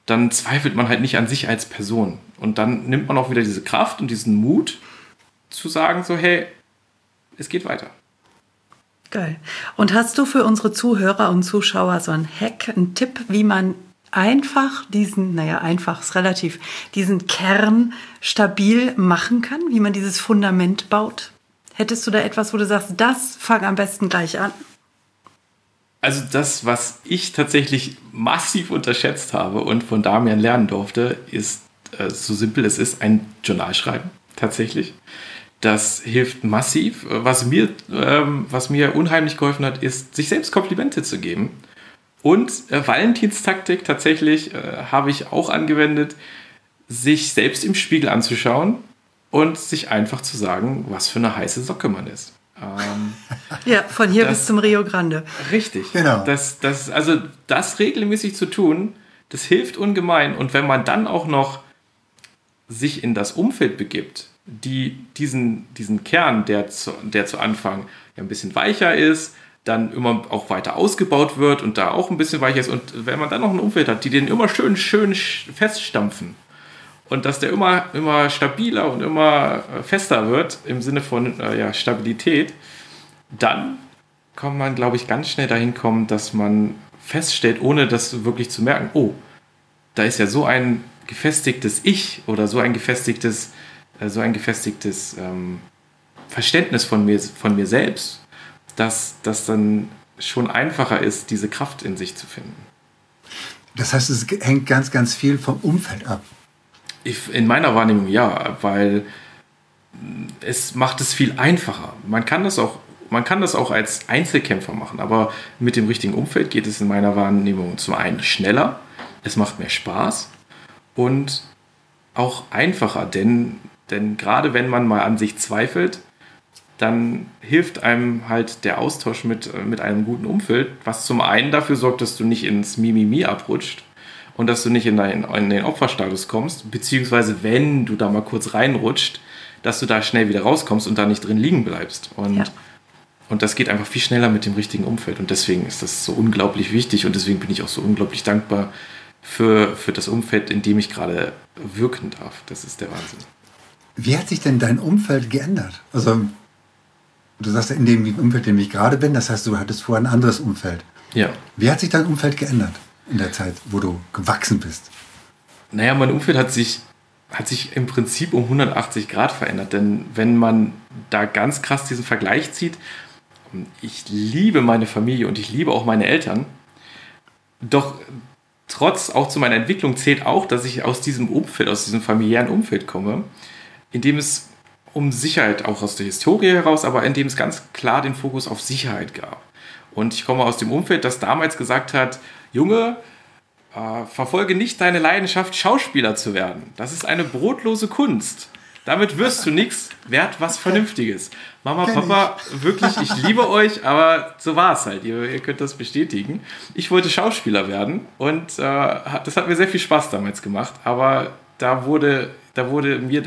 [SPEAKER 2] dann zweifelt man halt nicht an sich als Person. Und dann nimmt man auch wieder diese Kraft und diesen Mut zu sagen so, hey, es geht weiter.
[SPEAKER 1] Geil. Und hast du für unsere Zuhörer und Zuschauer so einen Hack, einen Tipp, wie man einfach einfach ist relativ, diesen Kern stabil machen kann, wie man dieses Fundament baut? Hättest du da etwas, wo du sagst, das fang am besten gleich an?
[SPEAKER 2] Also das, was ich tatsächlich massiv unterschätzt habe und von Damian lernen durfte, ist, so simpel es ist, ein Journal schreiben, tatsächlich. Das hilft massiv. Was mir unheimlich geholfen hat, ist, sich selbst Komplimente zu geben. Und Valentinstaktik tatsächlich habe ich auch angewendet, sich selbst im Spiegel anzuschauen und sich einfach zu sagen, was für eine heiße Socke man ist.
[SPEAKER 1] Ja, von hier bis zum Rio Grande.
[SPEAKER 2] Richtig.
[SPEAKER 3] Genau.
[SPEAKER 2] Das regelmäßig zu tun, das hilft ungemein. Und wenn man dann auch noch sich in das Umfeld begibt, diesen Kern, der zu Anfang ja ein bisschen weicher ist, dann immer auch weiter ausgebaut wird und da auch ein bisschen weicher ist. Und wenn man dann noch ein Umfeld hat, die den immer schön feststampfen und dass der immer stabiler und immer fester wird im Sinne von Stabilität, dann kann man, glaube ich, ganz schnell dahin kommen, dass man feststellt, ohne das wirklich zu merken, oh, da ist ja so ein gefestigtes Ich oder so ein gefestigtes Verständnis von mir selbst, dass das dann schon einfacher ist, diese Kraft in sich zu finden.
[SPEAKER 3] Das heißt, es hängt ganz, ganz viel vom Umfeld ab.
[SPEAKER 2] In meiner Wahrnehmung ja, weil es macht es viel einfacher. Man kann das auch als Einzelkämpfer machen, aber mit dem richtigen Umfeld geht es in meiner Wahrnehmung zum einen schneller, es macht mehr Spaß und auch einfacher, denn gerade wenn man mal an sich zweifelt, dann hilft einem halt der Austausch mit einem guten Umfeld, was zum einen dafür sorgt, dass du nicht ins Mimimi abrutscht und dass du nicht in den Opferstatus kommst, beziehungsweise wenn du da mal kurz reinrutscht, dass du da schnell wieder rauskommst und da nicht drin liegen bleibst. Und das geht einfach viel schneller mit dem richtigen Umfeld und deswegen ist das so unglaublich wichtig und deswegen bin ich auch so unglaublich dankbar für das Umfeld, in dem ich gerade wirken darf. Das ist der Wahnsinn.
[SPEAKER 3] Wie hat sich denn dein Umfeld geändert? Also du sagst, in dem Umfeld, in dem ich gerade bin, das heißt, du hattest vorher ein anderes Umfeld.
[SPEAKER 2] Ja.
[SPEAKER 3] Wie hat sich dein Umfeld geändert in der Zeit, wo du gewachsen bist?
[SPEAKER 2] Naja, mein Umfeld hat sich im Prinzip um 180 Grad verändert, denn wenn man da ganz krass diesen Vergleich zieht, ich liebe meine Familie und ich liebe auch meine Eltern, doch trotz auch zu meiner Entwicklung zählt auch, dass ich aus diesem Umfeld, aus diesem familiären Umfeld komme, in dem es um Sicherheit, auch aus der Historie heraus, aber in dem es ganz klar den Fokus auf Sicherheit gab. Und ich komme aus dem Umfeld, das damals gesagt hat, Junge, verfolge nicht deine Leidenschaft, Schauspieler zu werden. Das ist eine brotlose Kunst. Damit wirst du nichts, werd was Vernünftiges. Mama, Papa, wirklich, ich liebe euch, aber so war es halt. Ihr könnt das bestätigen. Ich wollte Schauspieler werden und das hat mir sehr viel Spaß damals gemacht, aber da wurde mir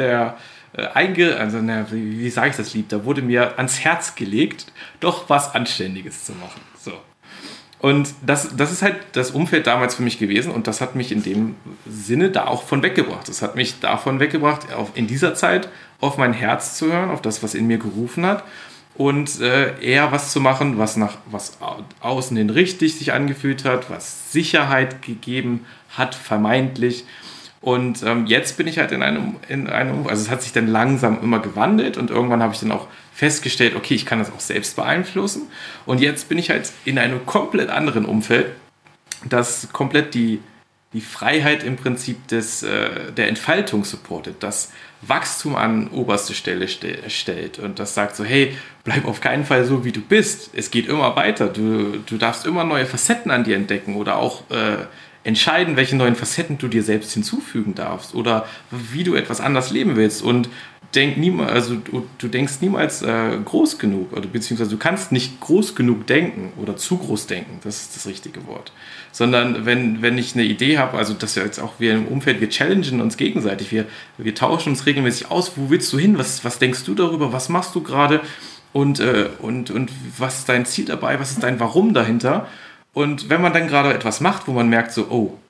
[SPEAKER 2] wie sage ich das lieb, da wurde mir ans Herz gelegt, doch was Anständiges zu machen. So. Und das ist halt das Umfeld damals für mich gewesen und das hat mich in dem Sinne da auch von weggebracht. Das hat mich davon weggebracht, in dieser Zeit auf mein Herz zu hören, auf das, was in mir gerufen hat und eher was zu machen, was außen hin richtig sich angefühlt hat, was Sicherheit gegeben hat, vermeintlich. Und jetzt bin ich halt in einem, also es hat sich dann langsam immer gewandelt und irgendwann habe ich dann auch festgestellt, okay, ich kann das auch selbst beeinflussen. Und jetzt bin ich halt in einem komplett anderen Umfeld, das komplett die Freiheit im Prinzip der Entfaltung supportet, das Wachstum an oberste Stelle stellt und das sagt so, hey, bleib auf keinen Fall so, wie du bist. Es geht immer weiter. Du darfst immer neue Facetten an dir entdecken oder auch entscheiden, welche neuen Facetten du dir selbst hinzufügen darfst oder wie du etwas anders leben willst und du denkst niemals groß genug oder beziehungsweise du kannst nicht groß genug denken oder zu groß denken, das ist das richtige Wort, sondern wenn ich eine Idee habe, also dass wir jetzt auch wir im Umfeld, wir challengen uns gegenseitig, wir tauschen uns regelmäßig aus, wo willst du hin, was denkst du darüber, was machst du gerade und was ist dein Ziel dabei, was ist dein Warum dahinter. Und wenn man dann gerade etwas macht, wo man merkt so, oh,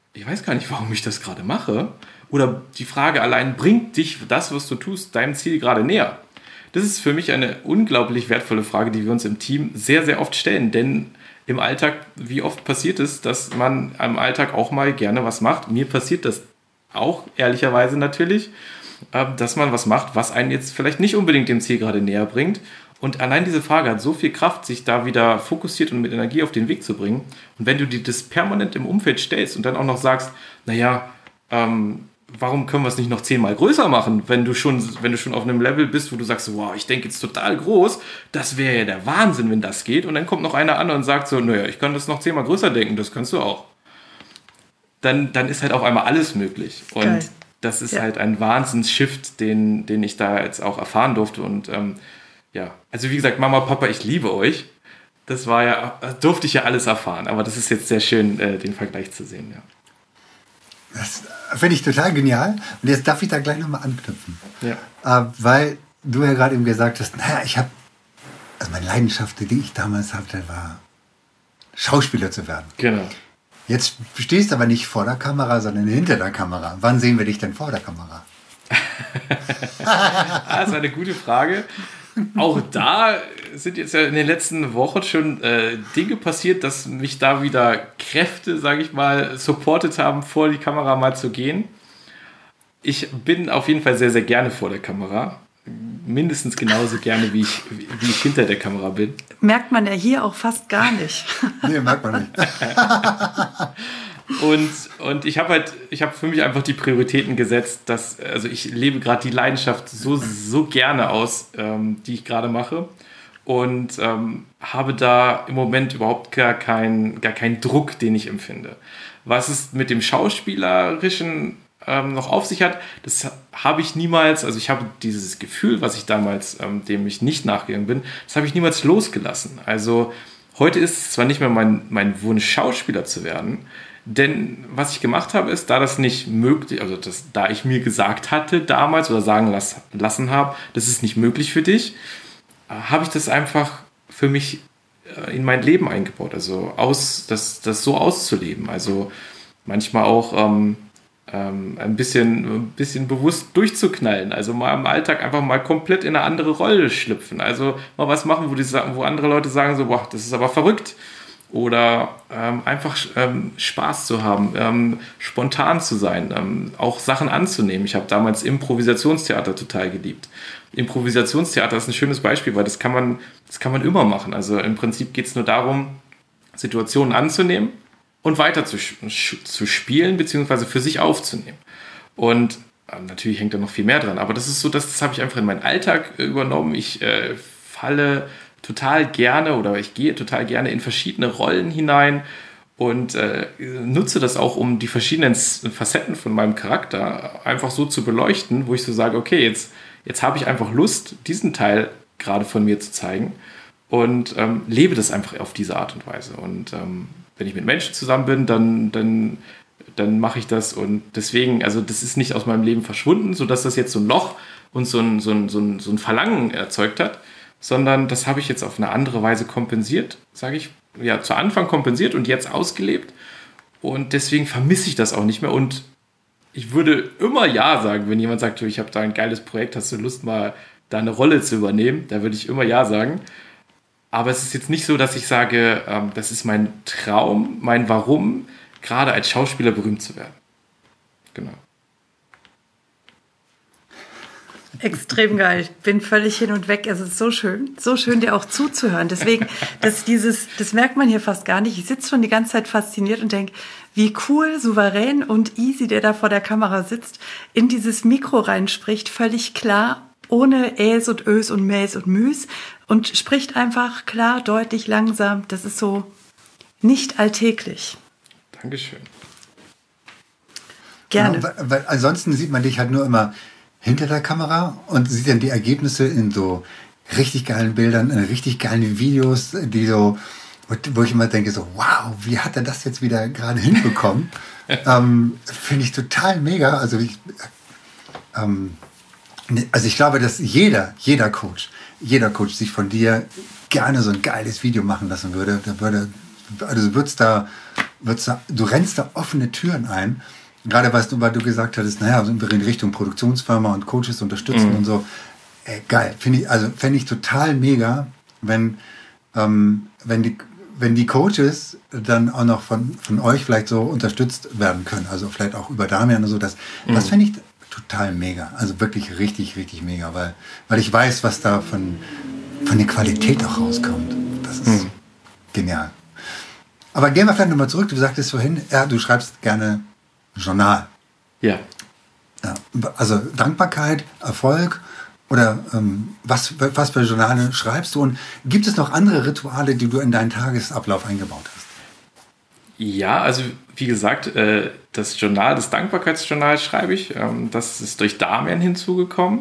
[SPEAKER 2] ich weiß gar nicht, warum ich das gerade mache. Oder die Frage allein, bringt dich das, was du tust, deinem Ziel gerade näher? Das ist für mich eine unglaublich wertvolle Frage, die wir uns im Team sehr, sehr oft stellen. Denn im Alltag, wie oft passiert es, dass man im Alltag auch mal gerne was macht? Mir passiert das auch, ehrlicherweise natürlich, dass man was macht, was einen jetzt vielleicht nicht unbedingt dem Ziel gerade näher bringt. Und allein diese Frage hat so viel Kraft, sich da wieder fokussiert und mit Energie auf den Weg zu bringen. Und wenn du dir das permanent im Umfeld stellst und dann auch noch sagst, naja, warum können wir es nicht noch 10-mal größer machen, wenn du schon auf einem Level bist, wo du sagst, wow, ich denke jetzt total groß, das wäre ja der Wahnsinn, wenn das geht. Und dann kommt noch einer an und sagt so, naja, ich kann das noch 10-mal größer denken, das kannst du auch. Dann ist halt auf einmal alles möglich. Und geil. Das ist halt ein Wahnsinns-Shift, den ich da jetzt auch erfahren durfte. Und ja, also wie gesagt, Mama, Papa, ich liebe euch. Das durfte ich ja alles erfahren. Aber das ist jetzt sehr schön, den Vergleich zu sehen, ja.
[SPEAKER 3] Das finde ich total genial. Und jetzt darf ich da gleich nochmal anknüpfen. Ja. Weil du ja gerade eben gesagt hast, naja, also meine Leidenschaft, die ich damals hatte, war Schauspieler zu werden.
[SPEAKER 2] Genau.
[SPEAKER 3] Jetzt stehst du aber nicht vor der Kamera, sondern hinter der Kamera. Wann sehen wir dich denn vor der Kamera?
[SPEAKER 2] Das ist eine gute Frage. Auch da sind jetzt ja in den letzten Wochen schon Dinge passiert, dass mich da wieder Kräfte, sage ich mal, supportet haben, vor die Kamera mal zu gehen. Ich bin auf jeden Fall sehr, sehr gerne vor der Kamera. Mindestens genauso gerne, wie ich hinter der Kamera bin.
[SPEAKER 1] Merkt man ja hier auch fast gar nicht.
[SPEAKER 3] Nee, merkt man nicht.
[SPEAKER 2] Und ich habe für mich einfach die Prioritäten gesetzt, also ich lebe gerade die Leidenschaft so gerne aus, die ich gerade mache, und habe da im Moment überhaupt gar keinen Druck, den ich empfinde. Was es mit dem Schauspielerischen noch auf sich hat, das habe ich niemals, also ich habe dieses Gefühl, was ich damals, dem ich nicht nachgegangen bin, das habe ich niemals losgelassen. Also heute ist es zwar nicht mehr mein Wunsch, Schauspieler zu werden, denn was ich gemacht habe, ist, da das nicht möglich, also da ich mir gesagt hatte damals oder sagen lassen habe, das ist nicht möglich für dich, habe ich das einfach für mich in mein Leben eingebaut, also das so auszuleben, also manchmal auch ein bisschen bewusst durchzuknallen, also mal im Alltag einfach mal komplett in eine andere Rolle schlüpfen, also mal was machen, wo andere Leute sagen so, boah, das ist aber verrückt. Oder einfach Spaß zu haben, spontan zu sein, auch Sachen anzunehmen. Ich habe damals Improvisationstheater total geliebt. Improvisationstheater ist ein schönes Beispiel, weil das kann man immer machen. Also im Prinzip geht es nur darum, Situationen anzunehmen und weiter zu spielen, beziehungsweise für sich aufzunehmen. Und natürlich hängt da noch viel mehr dran, aber das ist so, das habe ich einfach in meinen Alltag übernommen. Ich falle total gerne oder ich gehe total gerne in verschiedene Rollen hinein und nutze das auch, um die verschiedenen Facetten von meinem Charakter einfach so zu beleuchten, wo ich so sage, okay, jetzt habe ich einfach Lust, diesen Teil gerade von mir zu zeigen und lebe das einfach auf diese Art und Weise. Und wenn ich mit Menschen zusammen bin, dann mache ich das, und deswegen, also das ist nicht aus meinem Leben verschwunden, sodass das jetzt so ein Loch und so ein Verlangen erzeugt hat, sondern das habe ich jetzt auf eine andere Weise kompensiert, sage ich, ja, zu Anfang kompensiert und jetzt ausgelebt, und deswegen vermisse ich das auch nicht mehr, und ich würde immer ja sagen, wenn jemand sagt, ich habe da ein geiles Projekt, hast du Lust, mal da eine Rolle zu übernehmen, da würde ich immer ja sagen, aber es ist jetzt nicht so, dass ich sage, das ist mein Traum, mein Warum, gerade als Schauspieler berühmt zu werden. Genau.
[SPEAKER 1] Extrem geil. Ich bin völlig hin und weg. Es ist so schön dir auch zuzuhören. Deswegen, das merkt man hier fast gar nicht. Ich sitze schon die ganze Zeit fasziniert und denke, wie cool, souverän und easy der da vor der Kamera sitzt, in dieses Mikro reinspricht, völlig klar, ohne Äs und Ös und Mäs und Müs, und spricht einfach klar, deutlich, langsam. Das ist so nicht alltäglich.
[SPEAKER 2] Dankeschön.
[SPEAKER 1] Gerne.
[SPEAKER 3] Genau, weil ansonsten sieht man dich halt nur immer hinter der Kamera und sieht dann die Ergebnisse in so richtig geilen Bildern, in richtig geilen Videos, die so, wo ich immer denke so, wow, wie hat er das jetzt wieder gerade hinbekommen? Finde ich total mega. Also ich glaube, dass jeder Coach sich von dir gerne so ein geiles Video machen lassen würde. Also würdest da du rennst da offene Türen ein. Gerade weil du gesagt hattest, naja, sind wir in Richtung Produktionsfirma und Coaches unterstützen und so. Geil, fände ich total mega, wenn die Coaches dann auch noch von euch vielleicht so unterstützt werden können. Also vielleicht auch über Damian und so. Das fände ich total mega. Also wirklich richtig, richtig mega, weil ich weiß, was da von der Qualität auch rauskommt. Das ist genial. Aber gehen wir vielleicht nochmal zurück. Du sagtest vorhin, ja, du schreibst gerne Journal.
[SPEAKER 2] Ja.
[SPEAKER 3] Also Dankbarkeit, Erfolg oder was für Journale schreibst du? Und gibt es noch andere Rituale, die du in deinen Tagesablauf eingebaut hast?
[SPEAKER 2] Ja, also wie gesagt, das Dankbarkeitsjournal schreibe ich. Das ist durch Damian hinzugekommen.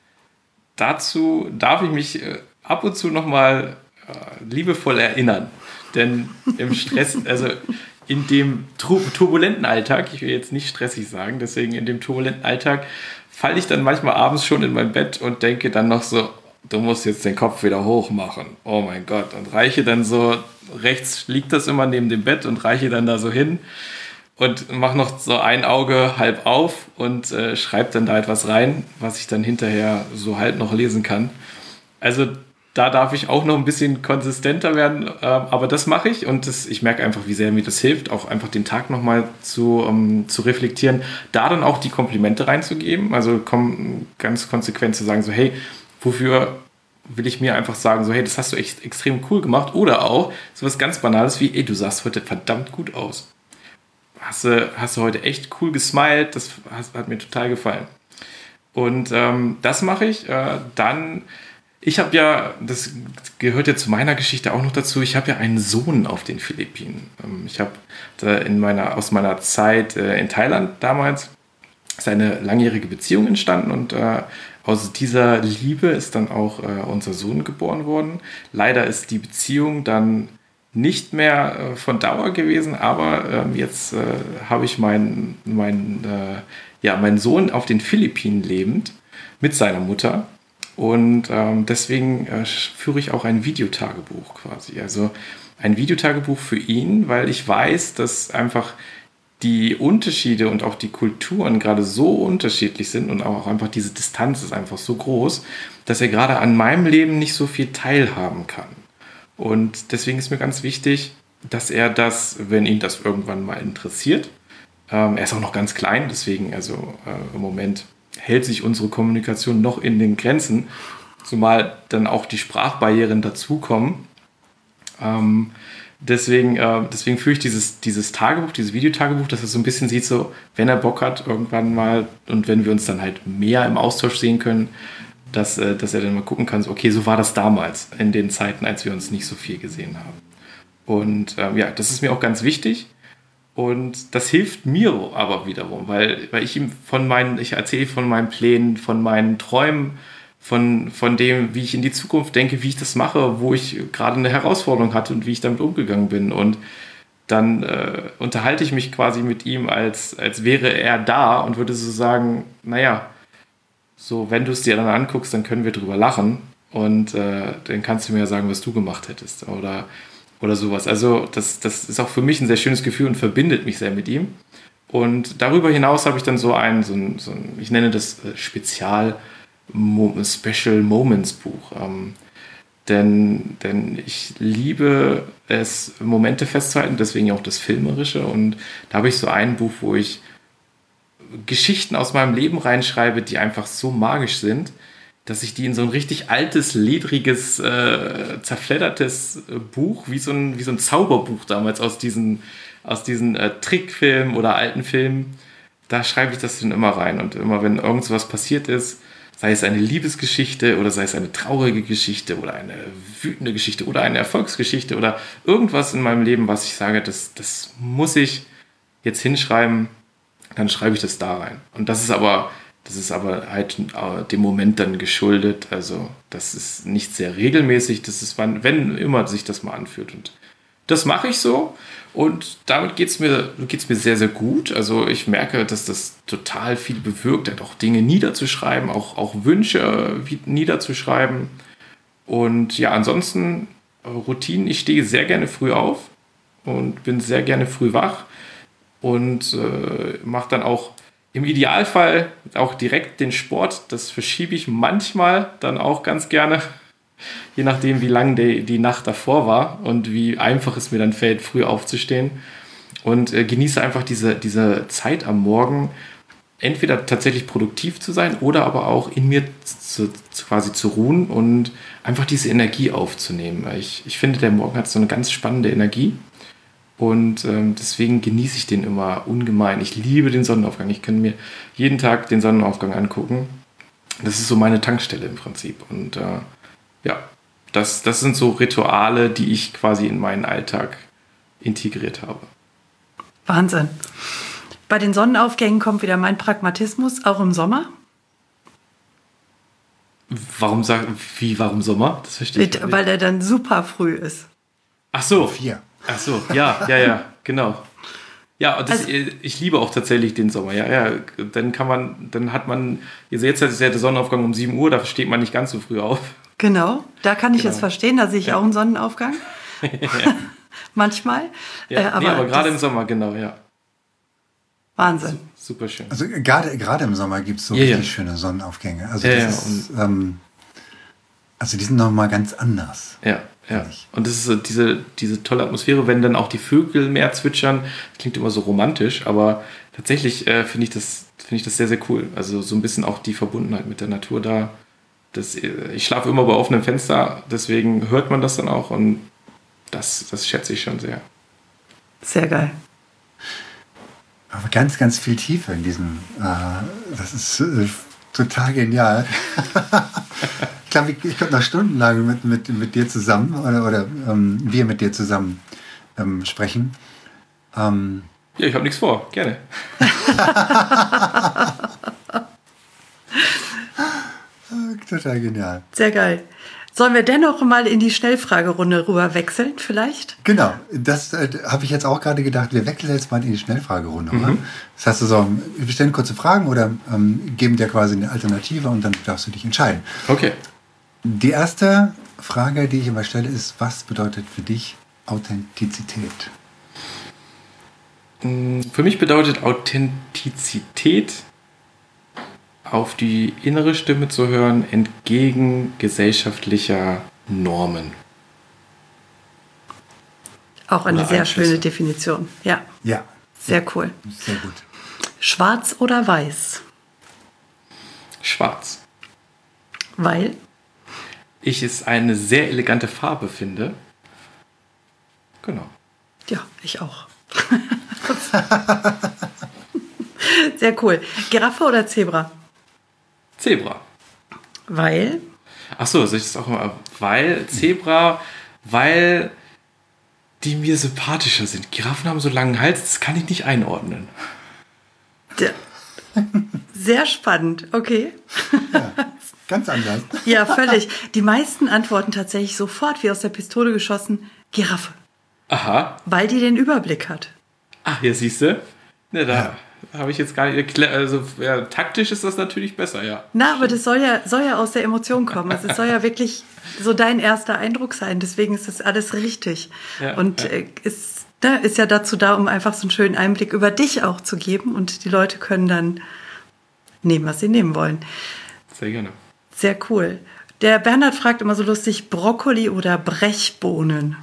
[SPEAKER 2] Dazu darf ich mich ab und zu nochmal liebevoll erinnern. Denn im Stress, also in dem turbulenten Alltag, ich will jetzt nicht stressig sagen, deswegen in dem turbulenten Alltag falle ich dann manchmal abends schon in mein Bett und denke dann noch so, du musst jetzt den Kopf wieder hoch machen. Oh mein Gott. Und reiche dann so, rechts liegt das immer neben dem Bett und reiche dann da so hin und mache noch so ein Auge halb auf und schreibe dann da etwas rein, was ich dann hinterher so halb noch lesen kann. Also da darf ich auch noch ein bisschen konsistenter werden, aber das mache ich und ich merke einfach, wie sehr mir das hilft, auch einfach den Tag nochmal zu reflektieren, da dann auch die Komplimente reinzugeben, also ganz konsequent zu sagen, so hey, wofür will ich mir einfach sagen, so hey, das hast du echt extrem cool gemacht oder auch so was ganz Banales wie, ey, du sahst heute verdammt gut aus. Hast du heute echt cool gesmiled, das hat mir total gefallen. Und das mache ich, dann... Ich habe ja, das gehört ja zu meiner Geschichte auch noch dazu, ich habe ja einen Sohn auf den Philippinen. Ich habe aus meiner Zeit in Thailand damals ist eine langjährige Beziehung entstanden und aus dieser Liebe ist dann auch unser Sohn geboren worden. Leider ist die Beziehung dann nicht mehr von Dauer gewesen, aber jetzt habe ich meinen Sohn auf den Philippinen lebend mit seiner Mutter. Und deswegen führe ich auch ein Videotagebuch quasi. Also ein Videotagebuch für ihn, weil ich weiß, dass einfach die Unterschiede und auch die Kulturen gerade so unterschiedlich sind und auch einfach diese Distanz ist einfach so groß, dass er gerade an meinem Leben nicht so viel teilhaben kann. Und deswegen ist mir ganz wichtig, dass er das, wenn ihn das irgendwann mal interessiert, er ist auch noch ganz klein, deswegen also im Moment hält sich unsere Kommunikation noch in den Grenzen, zumal dann auch die Sprachbarrieren dazukommen. Deswegen führe ich dieses Tagebuch, dieses Videotagebuch, dass er so ein bisschen sieht, so, wenn er Bock hat irgendwann mal und wenn wir uns dann halt mehr im Austausch sehen können, dass er dann mal gucken kann, so, okay, so war das damals in den Zeiten, als wir uns nicht so viel gesehen haben. Und das ist mir auch ganz wichtig. Und das hilft mir aber wiederum, weil ich ihm ich erzähle von meinen Plänen, von meinen Träumen, von dem, wie ich in die Zukunft denke, wie ich das mache, wo ich gerade eine Herausforderung hatte und wie ich damit umgegangen bin. Und dann unterhalte ich mich quasi mit ihm, als wäre er da und würde so sagen, naja, so wenn du es dir dann anguckst, dann können wir drüber lachen und dann kannst du mir ja sagen, was du gemacht hättest oder sowas. Also das ist auch für mich ein sehr schönes Gefühl und verbindet mich sehr mit ihm. Und darüber hinaus habe ich dann so ein ich nenne das Special Moments Buch. Denn ich liebe es, Momente festzuhalten, deswegen auch das Filmerische. Und da habe ich so ein Buch, wo ich Geschichten aus meinem Leben reinschreibe, die einfach so magisch sind, dass ich die in so ein richtig altes, ledriges, zerfleddertes Buch, wie so ein Zauberbuch damals aus diesen Trickfilmen oder alten Filmen, da schreibe ich das dann immer rein. Und immer, wenn irgendwas passiert ist, sei es eine Liebesgeschichte oder sei es eine traurige Geschichte oder eine wütende Geschichte oder eine Erfolgsgeschichte oder irgendwas in meinem Leben, was ich sage, das muss ich jetzt hinschreiben, dann schreibe ich das da rein. Und das ist aber halt dem Moment dann geschuldet. Also das ist nicht sehr regelmäßig. Das ist, wenn immer sich das mal anfühlt. Und das mache ich so. Und damit geht's mir sehr, sehr gut. Also ich merke, dass das total viel bewirkt hat, auch Dinge niederzuschreiben, auch Wünsche niederzuschreiben. Und ja, ansonsten Routinen. Ich stehe sehr gerne früh auf und bin sehr gerne früh wach und mache dann auch im Idealfall auch direkt den Sport. Das verschiebe ich manchmal dann auch ganz gerne, je nachdem, wie lang die Nacht davor war und wie einfach es mir dann fällt, früh aufzustehen. Und genieße einfach diese Zeit am Morgen, entweder tatsächlich produktiv zu sein oder aber auch in mir quasi zu ruhen und einfach diese Energie aufzunehmen. Ich finde, der Morgen hat so eine ganz spannende Energie und deswegen genieße ich den immer ungemein. Ich liebe den Sonnenaufgang. Ich kann mir jeden Tag den Sonnenaufgang angucken. Das ist so meine Tankstelle im Prinzip. Und ja, das sind so Rituale, die ich quasi in meinen Alltag integriert habe.
[SPEAKER 1] Wahnsinn. Bei den Sonnenaufgängen kommt wieder mein Pragmatismus, auch im Sommer.
[SPEAKER 2] Warum Sommer? Das verstehe ich nicht.
[SPEAKER 1] Weil der dann super früh ist.
[SPEAKER 2] Ach so.
[SPEAKER 3] 4.
[SPEAKER 2] Ach so, ja, genau. Ja, ich liebe auch tatsächlich den Sommer. Ja, dann hat man, also jetzt ist ja der Sonnenaufgang um 7 Uhr, da steht man nicht ganz so früh auf.
[SPEAKER 1] Genau, da kann ich es verstehen, da sehe ich auch einen Sonnenaufgang. Manchmal.
[SPEAKER 2] Ja, aber gerade im Sommer, genau, ja.
[SPEAKER 1] Wahnsinn.
[SPEAKER 2] Super schön.
[SPEAKER 3] Also gerade im Sommer gibt es so richtig schöne Sonnenaufgänge. Also das ist, also die sind nochmal ganz anders.
[SPEAKER 2] Ja. Und das ist so diese tolle Atmosphäre, wenn dann auch die Vögel mehr zwitschern. Das klingt immer so romantisch, aber tatsächlich finde ich das sehr, sehr cool. Also so ein bisschen auch die Verbundenheit mit der Natur da. Ich schlafe immer bei offenem Fenster, deswegen hört man das dann auch und das schätze ich schon sehr.
[SPEAKER 1] Sehr geil.
[SPEAKER 3] Aber ganz, ganz viel Tiefe in diesem, das ist total genial. Ich glaube, ich könnte noch stundenlang mit dir zusammen oder wir mit dir zusammen sprechen.
[SPEAKER 2] Ja, ich habe nichts vor, gerne.
[SPEAKER 3] Total genial.
[SPEAKER 1] Sehr geil. Sollen wir dennoch mal in die Schnellfragerunde rüber wechseln, vielleicht?
[SPEAKER 3] Genau, das habe ich jetzt auch gerade gedacht. Wir wechseln jetzt mal in die Schnellfragerunde. Das heißt also, wir stellen kurze Fragen oder geben dir quasi eine Alternative und dann darfst du dich entscheiden.
[SPEAKER 2] Okay.
[SPEAKER 3] Die erste Frage, die ich immer stelle, ist, was bedeutet für dich Authentizität?
[SPEAKER 2] Für mich bedeutet Authentizität, auf die innere Stimme zu hören, entgegen gesellschaftlicher Normen.
[SPEAKER 1] Auch eine
[SPEAKER 2] Oder
[SPEAKER 1] sehr
[SPEAKER 2] Einflüsse.
[SPEAKER 1] schöne Definition. Ja.
[SPEAKER 3] Ja.
[SPEAKER 1] Sehr cool.
[SPEAKER 3] Sehr gut.
[SPEAKER 1] Schwarz oder weiß?
[SPEAKER 2] Schwarz.
[SPEAKER 1] Weil?
[SPEAKER 2] Ich es eine sehr elegante Farbe finde. Genau.
[SPEAKER 1] Ja, ich auch. Sehr cool. Giraffe oder Zebra?
[SPEAKER 2] Zebra.
[SPEAKER 1] Weil?
[SPEAKER 2] Achso, soll ich das auch mal? Weil Zebra, weil die mir sympathischer sind. Giraffen haben so langen Hals, das kann ich nicht einordnen.
[SPEAKER 1] Sehr spannend, okay.
[SPEAKER 3] Ja, ganz anders.
[SPEAKER 1] Ja, völlig. Die meisten antworten tatsächlich sofort, wie aus der Pistole geschossen, Giraffe.
[SPEAKER 2] Aha.
[SPEAKER 1] Weil die den Überblick hat.
[SPEAKER 2] Ach, hier siehst du. Ne, da habe ich jetzt gar nicht. Also ja, taktisch ist das natürlich besser, ja.
[SPEAKER 1] Na, aber das soll ja aus der Emotion kommen. Also es soll ja wirklich so dein erster Eindruck sein. Deswegen ist das alles richtig.
[SPEAKER 2] Ja,
[SPEAKER 1] und ist ja dazu da, um einfach so einen schönen Einblick über dich auch zu geben. Und die Leute können dann nehmen, was sie nehmen wollen.
[SPEAKER 2] Sehr gerne.
[SPEAKER 1] Sehr cool. Der Bernhard fragt immer so lustig, Brokkoli oder Brechbohnen?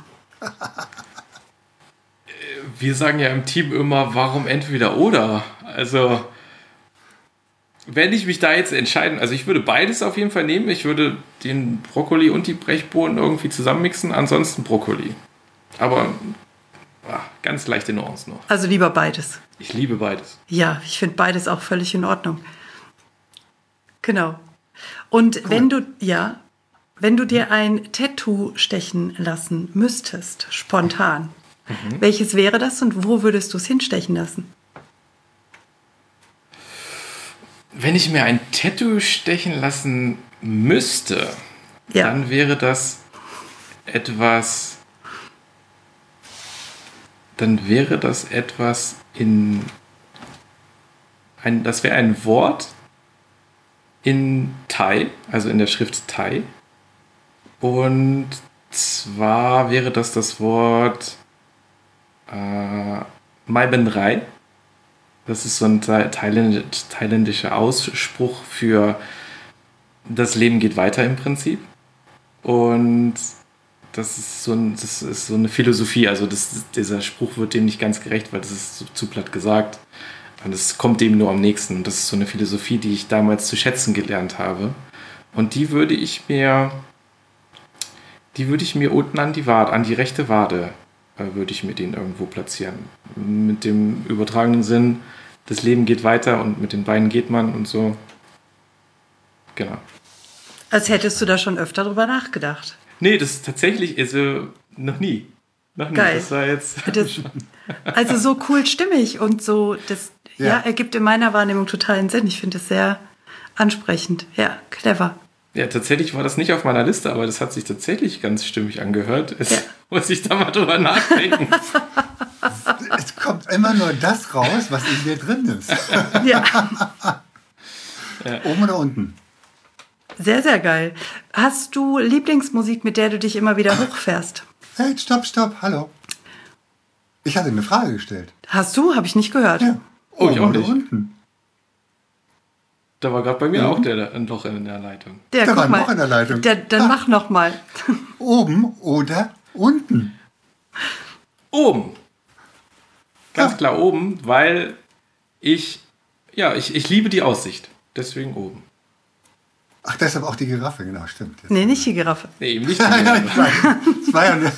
[SPEAKER 2] Wir sagen ja im Team immer, warum entweder oder? Also, wenn ich mich da jetzt entscheiden, also ich würde beides auf jeden Fall nehmen. Ich würde den Brokkoli und die Brechbohnen irgendwie zusammenmixen, ansonsten Brokkoli. Aber ganz leichte Nuancen noch.
[SPEAKER 1] Also lieber beides.
[SPEAKER 2] Ich liebe beides.
[SPEAKER 1] Ja, ich finde beides auch völlig in Ordnung. Genau. Und cool. wenn du dir ein Tattoo stechen lassen müsstest, spontan, welches wäre das und wo würdest du es hinstechen lassen?
[SPEAKER 2] Wenn ich mir ein Tattoo stechen lassen müsste, dann wäre das etwas. Das wäre ein Wort in Thai, also in der Schrift Thai. Und zwar wäre das Wort Mai Ben Rai. Das ist so ein thailändischer Ausspruch für das Leben geht weiter im Prinzip. Und das ist so eine Philosophie. Also dieser Spruch wird dem nicht ganz gerecht, weil das ist zu platt gesagt. Und es kommt dem nur am nächsten. Und das ist so eine Philosophie, die ich damals zu schätzen gelernt habe. Und die würde ich mir unten an die rechte Wade, würde ich mir den irgendwo platzieren. Mit dem übertragenen Sinn, das Leben geht weiter und mit den Beinen geht man und so. Genau.
[SPEAKER 1] Als hättest du da schon öfter drüber nachgedacht.
[SPEAKER 2] Nee, das ist tatsächlich, also noch nie.
[SPEAKER 1] Geil.
[SPEAKER 2] Das war jetzt.
[SPEAKER 1] Also so cool stimmig und so, das ergibt in meiner Wahrnehmung totalen Sinn. Ich finde es sehr ansprechend. Ja, clever.
[SPEAKER 2] Ja, tatsächlich war das nicht auf meiner Liste, aber das hat sich tatsächlich ganz stimmig angehört. Muss ich da mal drüber nachdenken.
[SPEAKER 3] Es kommt immer nur das raus, was in dir drin ist.
[SPEAKER 1] Ja.
[SPEAKER 3] Oben oder unten?
[SPEAKER 1] Sehr, sehr geil. Hast du Lieblingsmusik, mit der du dich immer wieder hochfährst?
[SPEAKER 3] Hey, stopp, hallo. Ich hatte eine Frage gestellt.
[SPEAKER 1] Hast du? Habe ich nicht gehört.
[SPEAKER 3] Ja.
[SPEAKER 2] Oh, ich auch
[SPEAKER 3] Oben oder
[SPEAKER 2] nicht.
[SPEAKER 3] unten?
[SPEAKER 2] Da war gerade bei mir auch ein Loch in der Leitung.
[SPEAKER 1] Ja,
[SPEAKER 3] Da
[SPEAKER 1] guck
[SPEAKER 3] war
[SPEAKER 1] mal.
[SPEAKER 3] noch in der Leitung.
[SPEAKER 1] Dann mach noch mal.
[SPEAKER 3] Oben oder unten?
[SPEAKER 2] Oben. Ganz klar oben, weil ich liebe die Aussicht. Deswegen oben.
[SPEAKER 3] Ach, deshalb auch die Giraffe, genau, stimmt.
[SPEAKER 1] Nee, nicht die Giraffe.
[SPEAKER 2] Nee, eben nicht die
[SPEAKER 3] Ja, ich
[SPEAKER 2] Giraffe.
[SPEAKER 3] weiß. Das war ja eine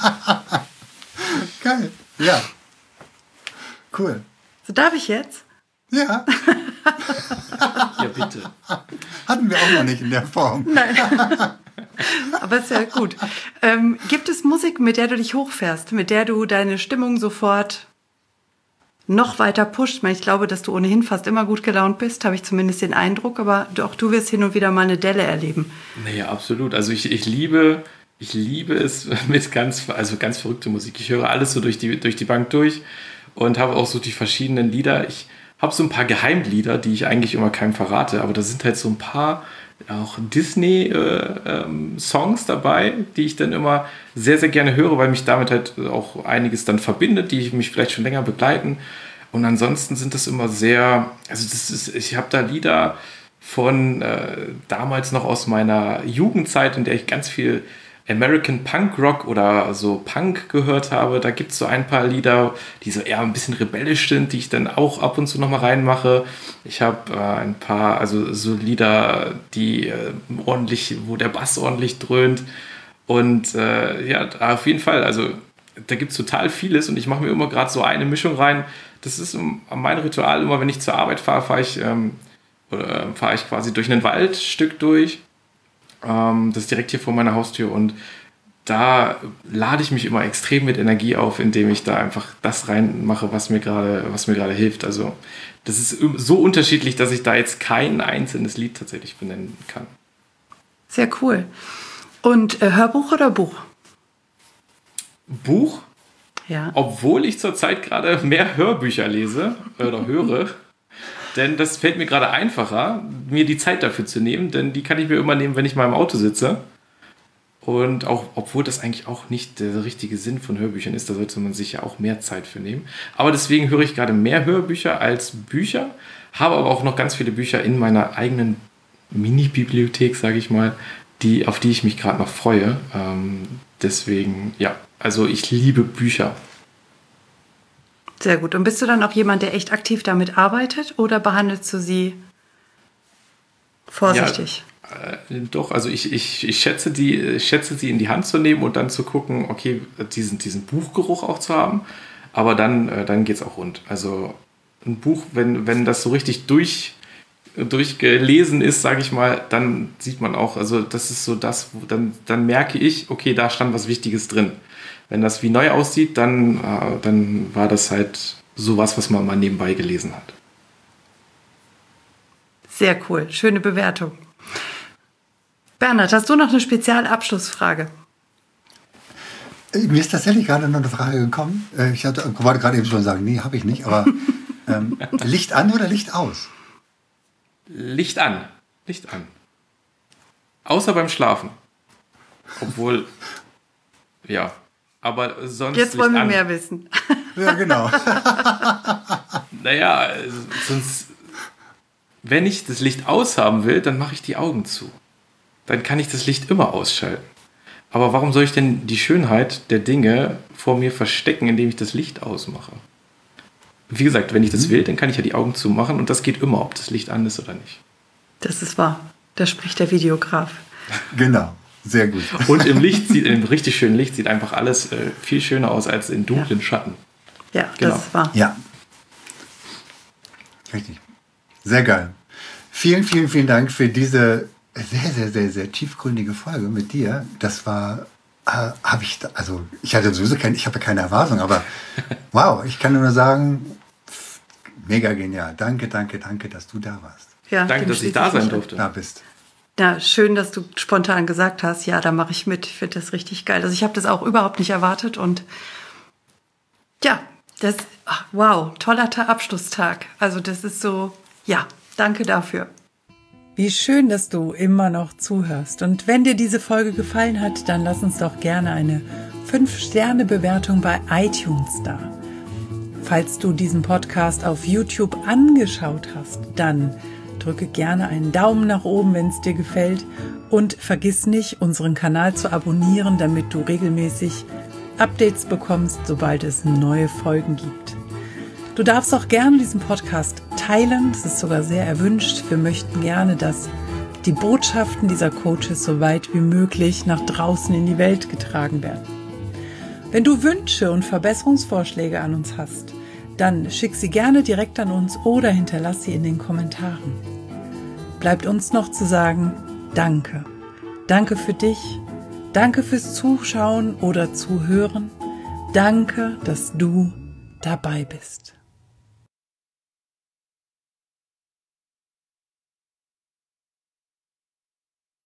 [SPEAKER 3] Geil. Ja. Cool.
[SPEAKER 1] So, darf ich jetzt?
[SPEAKER 3] Ja,
[SPEAKER 2] Ja, bitte.
[SPEAKER 3] hatten wir auch noch nicht in der Form.
[SPEAKER 1] Aber ist ja gut. Gibt es Musik, mit der du dich hochfährst, mit der du deine Stimmung sofort noch weiter pusht? Ich meine, ich glaube, dass du ohnehin fast immer gut gelaunt bist, habe ich zumindest den Eindruck, aber auch du wirst hin und wieder mal eine Delle erleben.
[SPEAKER 2] Naja, absolut. Also ich liebe es mit ganz verrückte Musik. Ich höre alles so durch die Bank durch und habe auch so die verschiedenen Lieder. Ich habe so ein paar Geheimlieder, die ich eigentlich immer keinem verrate, aber da sind halt so ein paar auch Disney-Songs dabei, die ich dann immer sehr, sehr gerne höre, weil mich damit halt auch einiges dann verbindet, die mich vielleicht schon länger begleiten. Und ansonsten sind das immer sehr, ich habe da Lieder von damals noch aus meiner Jugendzeit, in der ich ganz viel American Punk Rock oder so Punk gehört habe. Da gibt es so ein paar Lieder, die so eher ein bisschen rebellisch sind, die ich dann auch ab und zu nochmal reinmache. Ich habe ein paar, also so Lieder, die wo der Bass ordentlich dröhnt. Und auf jeden Fall, also da gibt es total vieles und ich mache mir immer gerade so eine Mischung rein. Das ist mein Ritual, immer wenn ich zur Arbeit fahre, fahre ich quasi durch ein Waldstück durch. Das ist direkt hier vor meiner Haustür und da lade ich mich immer extrem mit Energie auf, indem ich da einfach das reinmache, was mir gerade hilft. Also das ist so unterschiedlich, dass ich da jetzt kein einzelnes Lied tatsächlich benennen kann.
[SPEAKER 1] Sehr cool. Und Hörbuch oder Buch?
[SPEAKER 2] Buch,
[SPEAKER 1] Ja.
[SPEAKER 2] obwohl ich zurzeit gerade mehr Hörbücher lese oder höre. Denn das fällt mir gerade einfacher, mir die Zeit dafür zu nehmen, denn die kann ich mir immer nehmen, wenn ich mal im Auto sitze. Und auch, obwohl das eigentlich auch nicht der richtige Sinn von Hörbüchern ist, da sollte man sich ja auch mehr Zeit für nehmen. Aber deswegen höre ich gerade mehr Hörbücher als Bücher, habe aber auch noch ganz viele Bücher in meiner eigenen Mini-Bibliothek, sage ich mal, auf die ich mich gerade noch freue. Deswegen, ja, also ich liebe Bücher.
[SPEAKER 1] Sehr gut. Und bist du dann auch jemand, der echt aktiv damit arbeitet oder behandelst du sie vorsichtig?
[SPEAKER 2] Ja, doch, also ich schätze sie in die Hand zu nehmen und dann zu gucken, okay, diesen Buchgeruch auch zu haben, aber dann geht es auch rund. Also ein Buch, wenn das so richtig durchgelesen ist, sage ich mal, dann sieht man auch, also das ist so das, dann merke ich, okay, da stand was Wichtiges drin. Wenn das wie neu aussieht, dann war das halt sowas, was man mal nebenbei gelesen hat.
[SPEAKER 1] Sehr cool. Schöne Bewertung. Bernhard, hast du noch eine Spezialabschlussfrage?
[SPEAKER 3] Mir ist tatsächlich gerade noch eine Frage gekommen. Ich wollte gerade eben schon sagen, nee, habe ich nicht, aber Licht an oder Licht aus?
[SPEAKER 2] Licht an. Licht an. Außer beim Schlafen. Obwohl, ja. aber sonst...
[SPEAKER 1] Jetzt wollen wir mehr wissen.
[SPEAKER 3] Ja, genau.
[SPEAKER 2] Naja, sonst, wenn ich das Licht aushaben will, dann mache ich die Augen zu. Dann kann ich das Licht immer ausschalten. Aber warum soll ich denn die Schönheit der Dinge vor mir verstecken, indem ich das Licht ausmache? Wie gesagt, wenn ich das will, dann kann ich ja die Augen zumachen und das geht immer, ob das Licht an ist oder nicht.
[SPEAKER 1] Das ist wahr. Da spricht der Videograf.
[SPEAKER 3] Genau, sehr gut.
[SPEAKER 2] Und im richtig schönen Licht sieht einfach alles viel schöner aus als in dunklen Schatten.
[SPEAKER 1] Ja,
[SPEAKER 2] Genau.
[SPEAKER 1] das ist wahr.
[SPEAKER 3] Ja. Richtig. Sehr geil. Vielen, vielen, vielen Dank für diese sehr, sehr, sehr, sehr tiefgründige Folge mit dir. Das war, ich hatte sowieso keine Erwartung, aber wow, ich kann nur sagen, mega genial. Danke, danke, danke, dass du da warst.
[SPEAKER 1] Ja,
[SPEAKER 2] Danke, dass ich da sein durfte.
[SPEAKER 3] Da bist.
[SPEAKER 1] Ja, schön, dass du spontan gesagt hast, ja, da mache ich mit. Ich finde das richtig geil. Also ich habe das auch überhaupt nicht erwartet und ja, wow, toller Abschlusstag. Also das ist so, ja, danke dafür. Wie schön, dass du immer noch zuhörst. Und wenn dir diese Folge gefallen hat, dann lass uns doch gerne eine 5-Sterne-Bewertung bei iTunes da. Falls du diesen Podcast auf YouTube angeschaut hast, dann drücke gerne einen Daumen nach oben, wenn es dir gefällt. Und vergiss nicht, unseren Kanal zu abonnieren, damit du regelmäßig Updates bekommst, sobald es neue Folgen gibt. Du darfst auch gerne diesen Podcast teilen, das ist sogar sehr erwünscht. Wir möchten gerne, dass die Botschaften dieser Coaches so weit wie möglich nach draußen in die Welt getragen werden. Wenn du Wünsche und Verbesserungsvorschläge an uns hast, dann schick sie gerne direkt an uns oder hinterlass sie in den Kommentaren. Bleibt uns noch zu sagen, danke. Danke für dich, danke fürs Zuschauen oder Zuhören, danke, dass du dabei bist.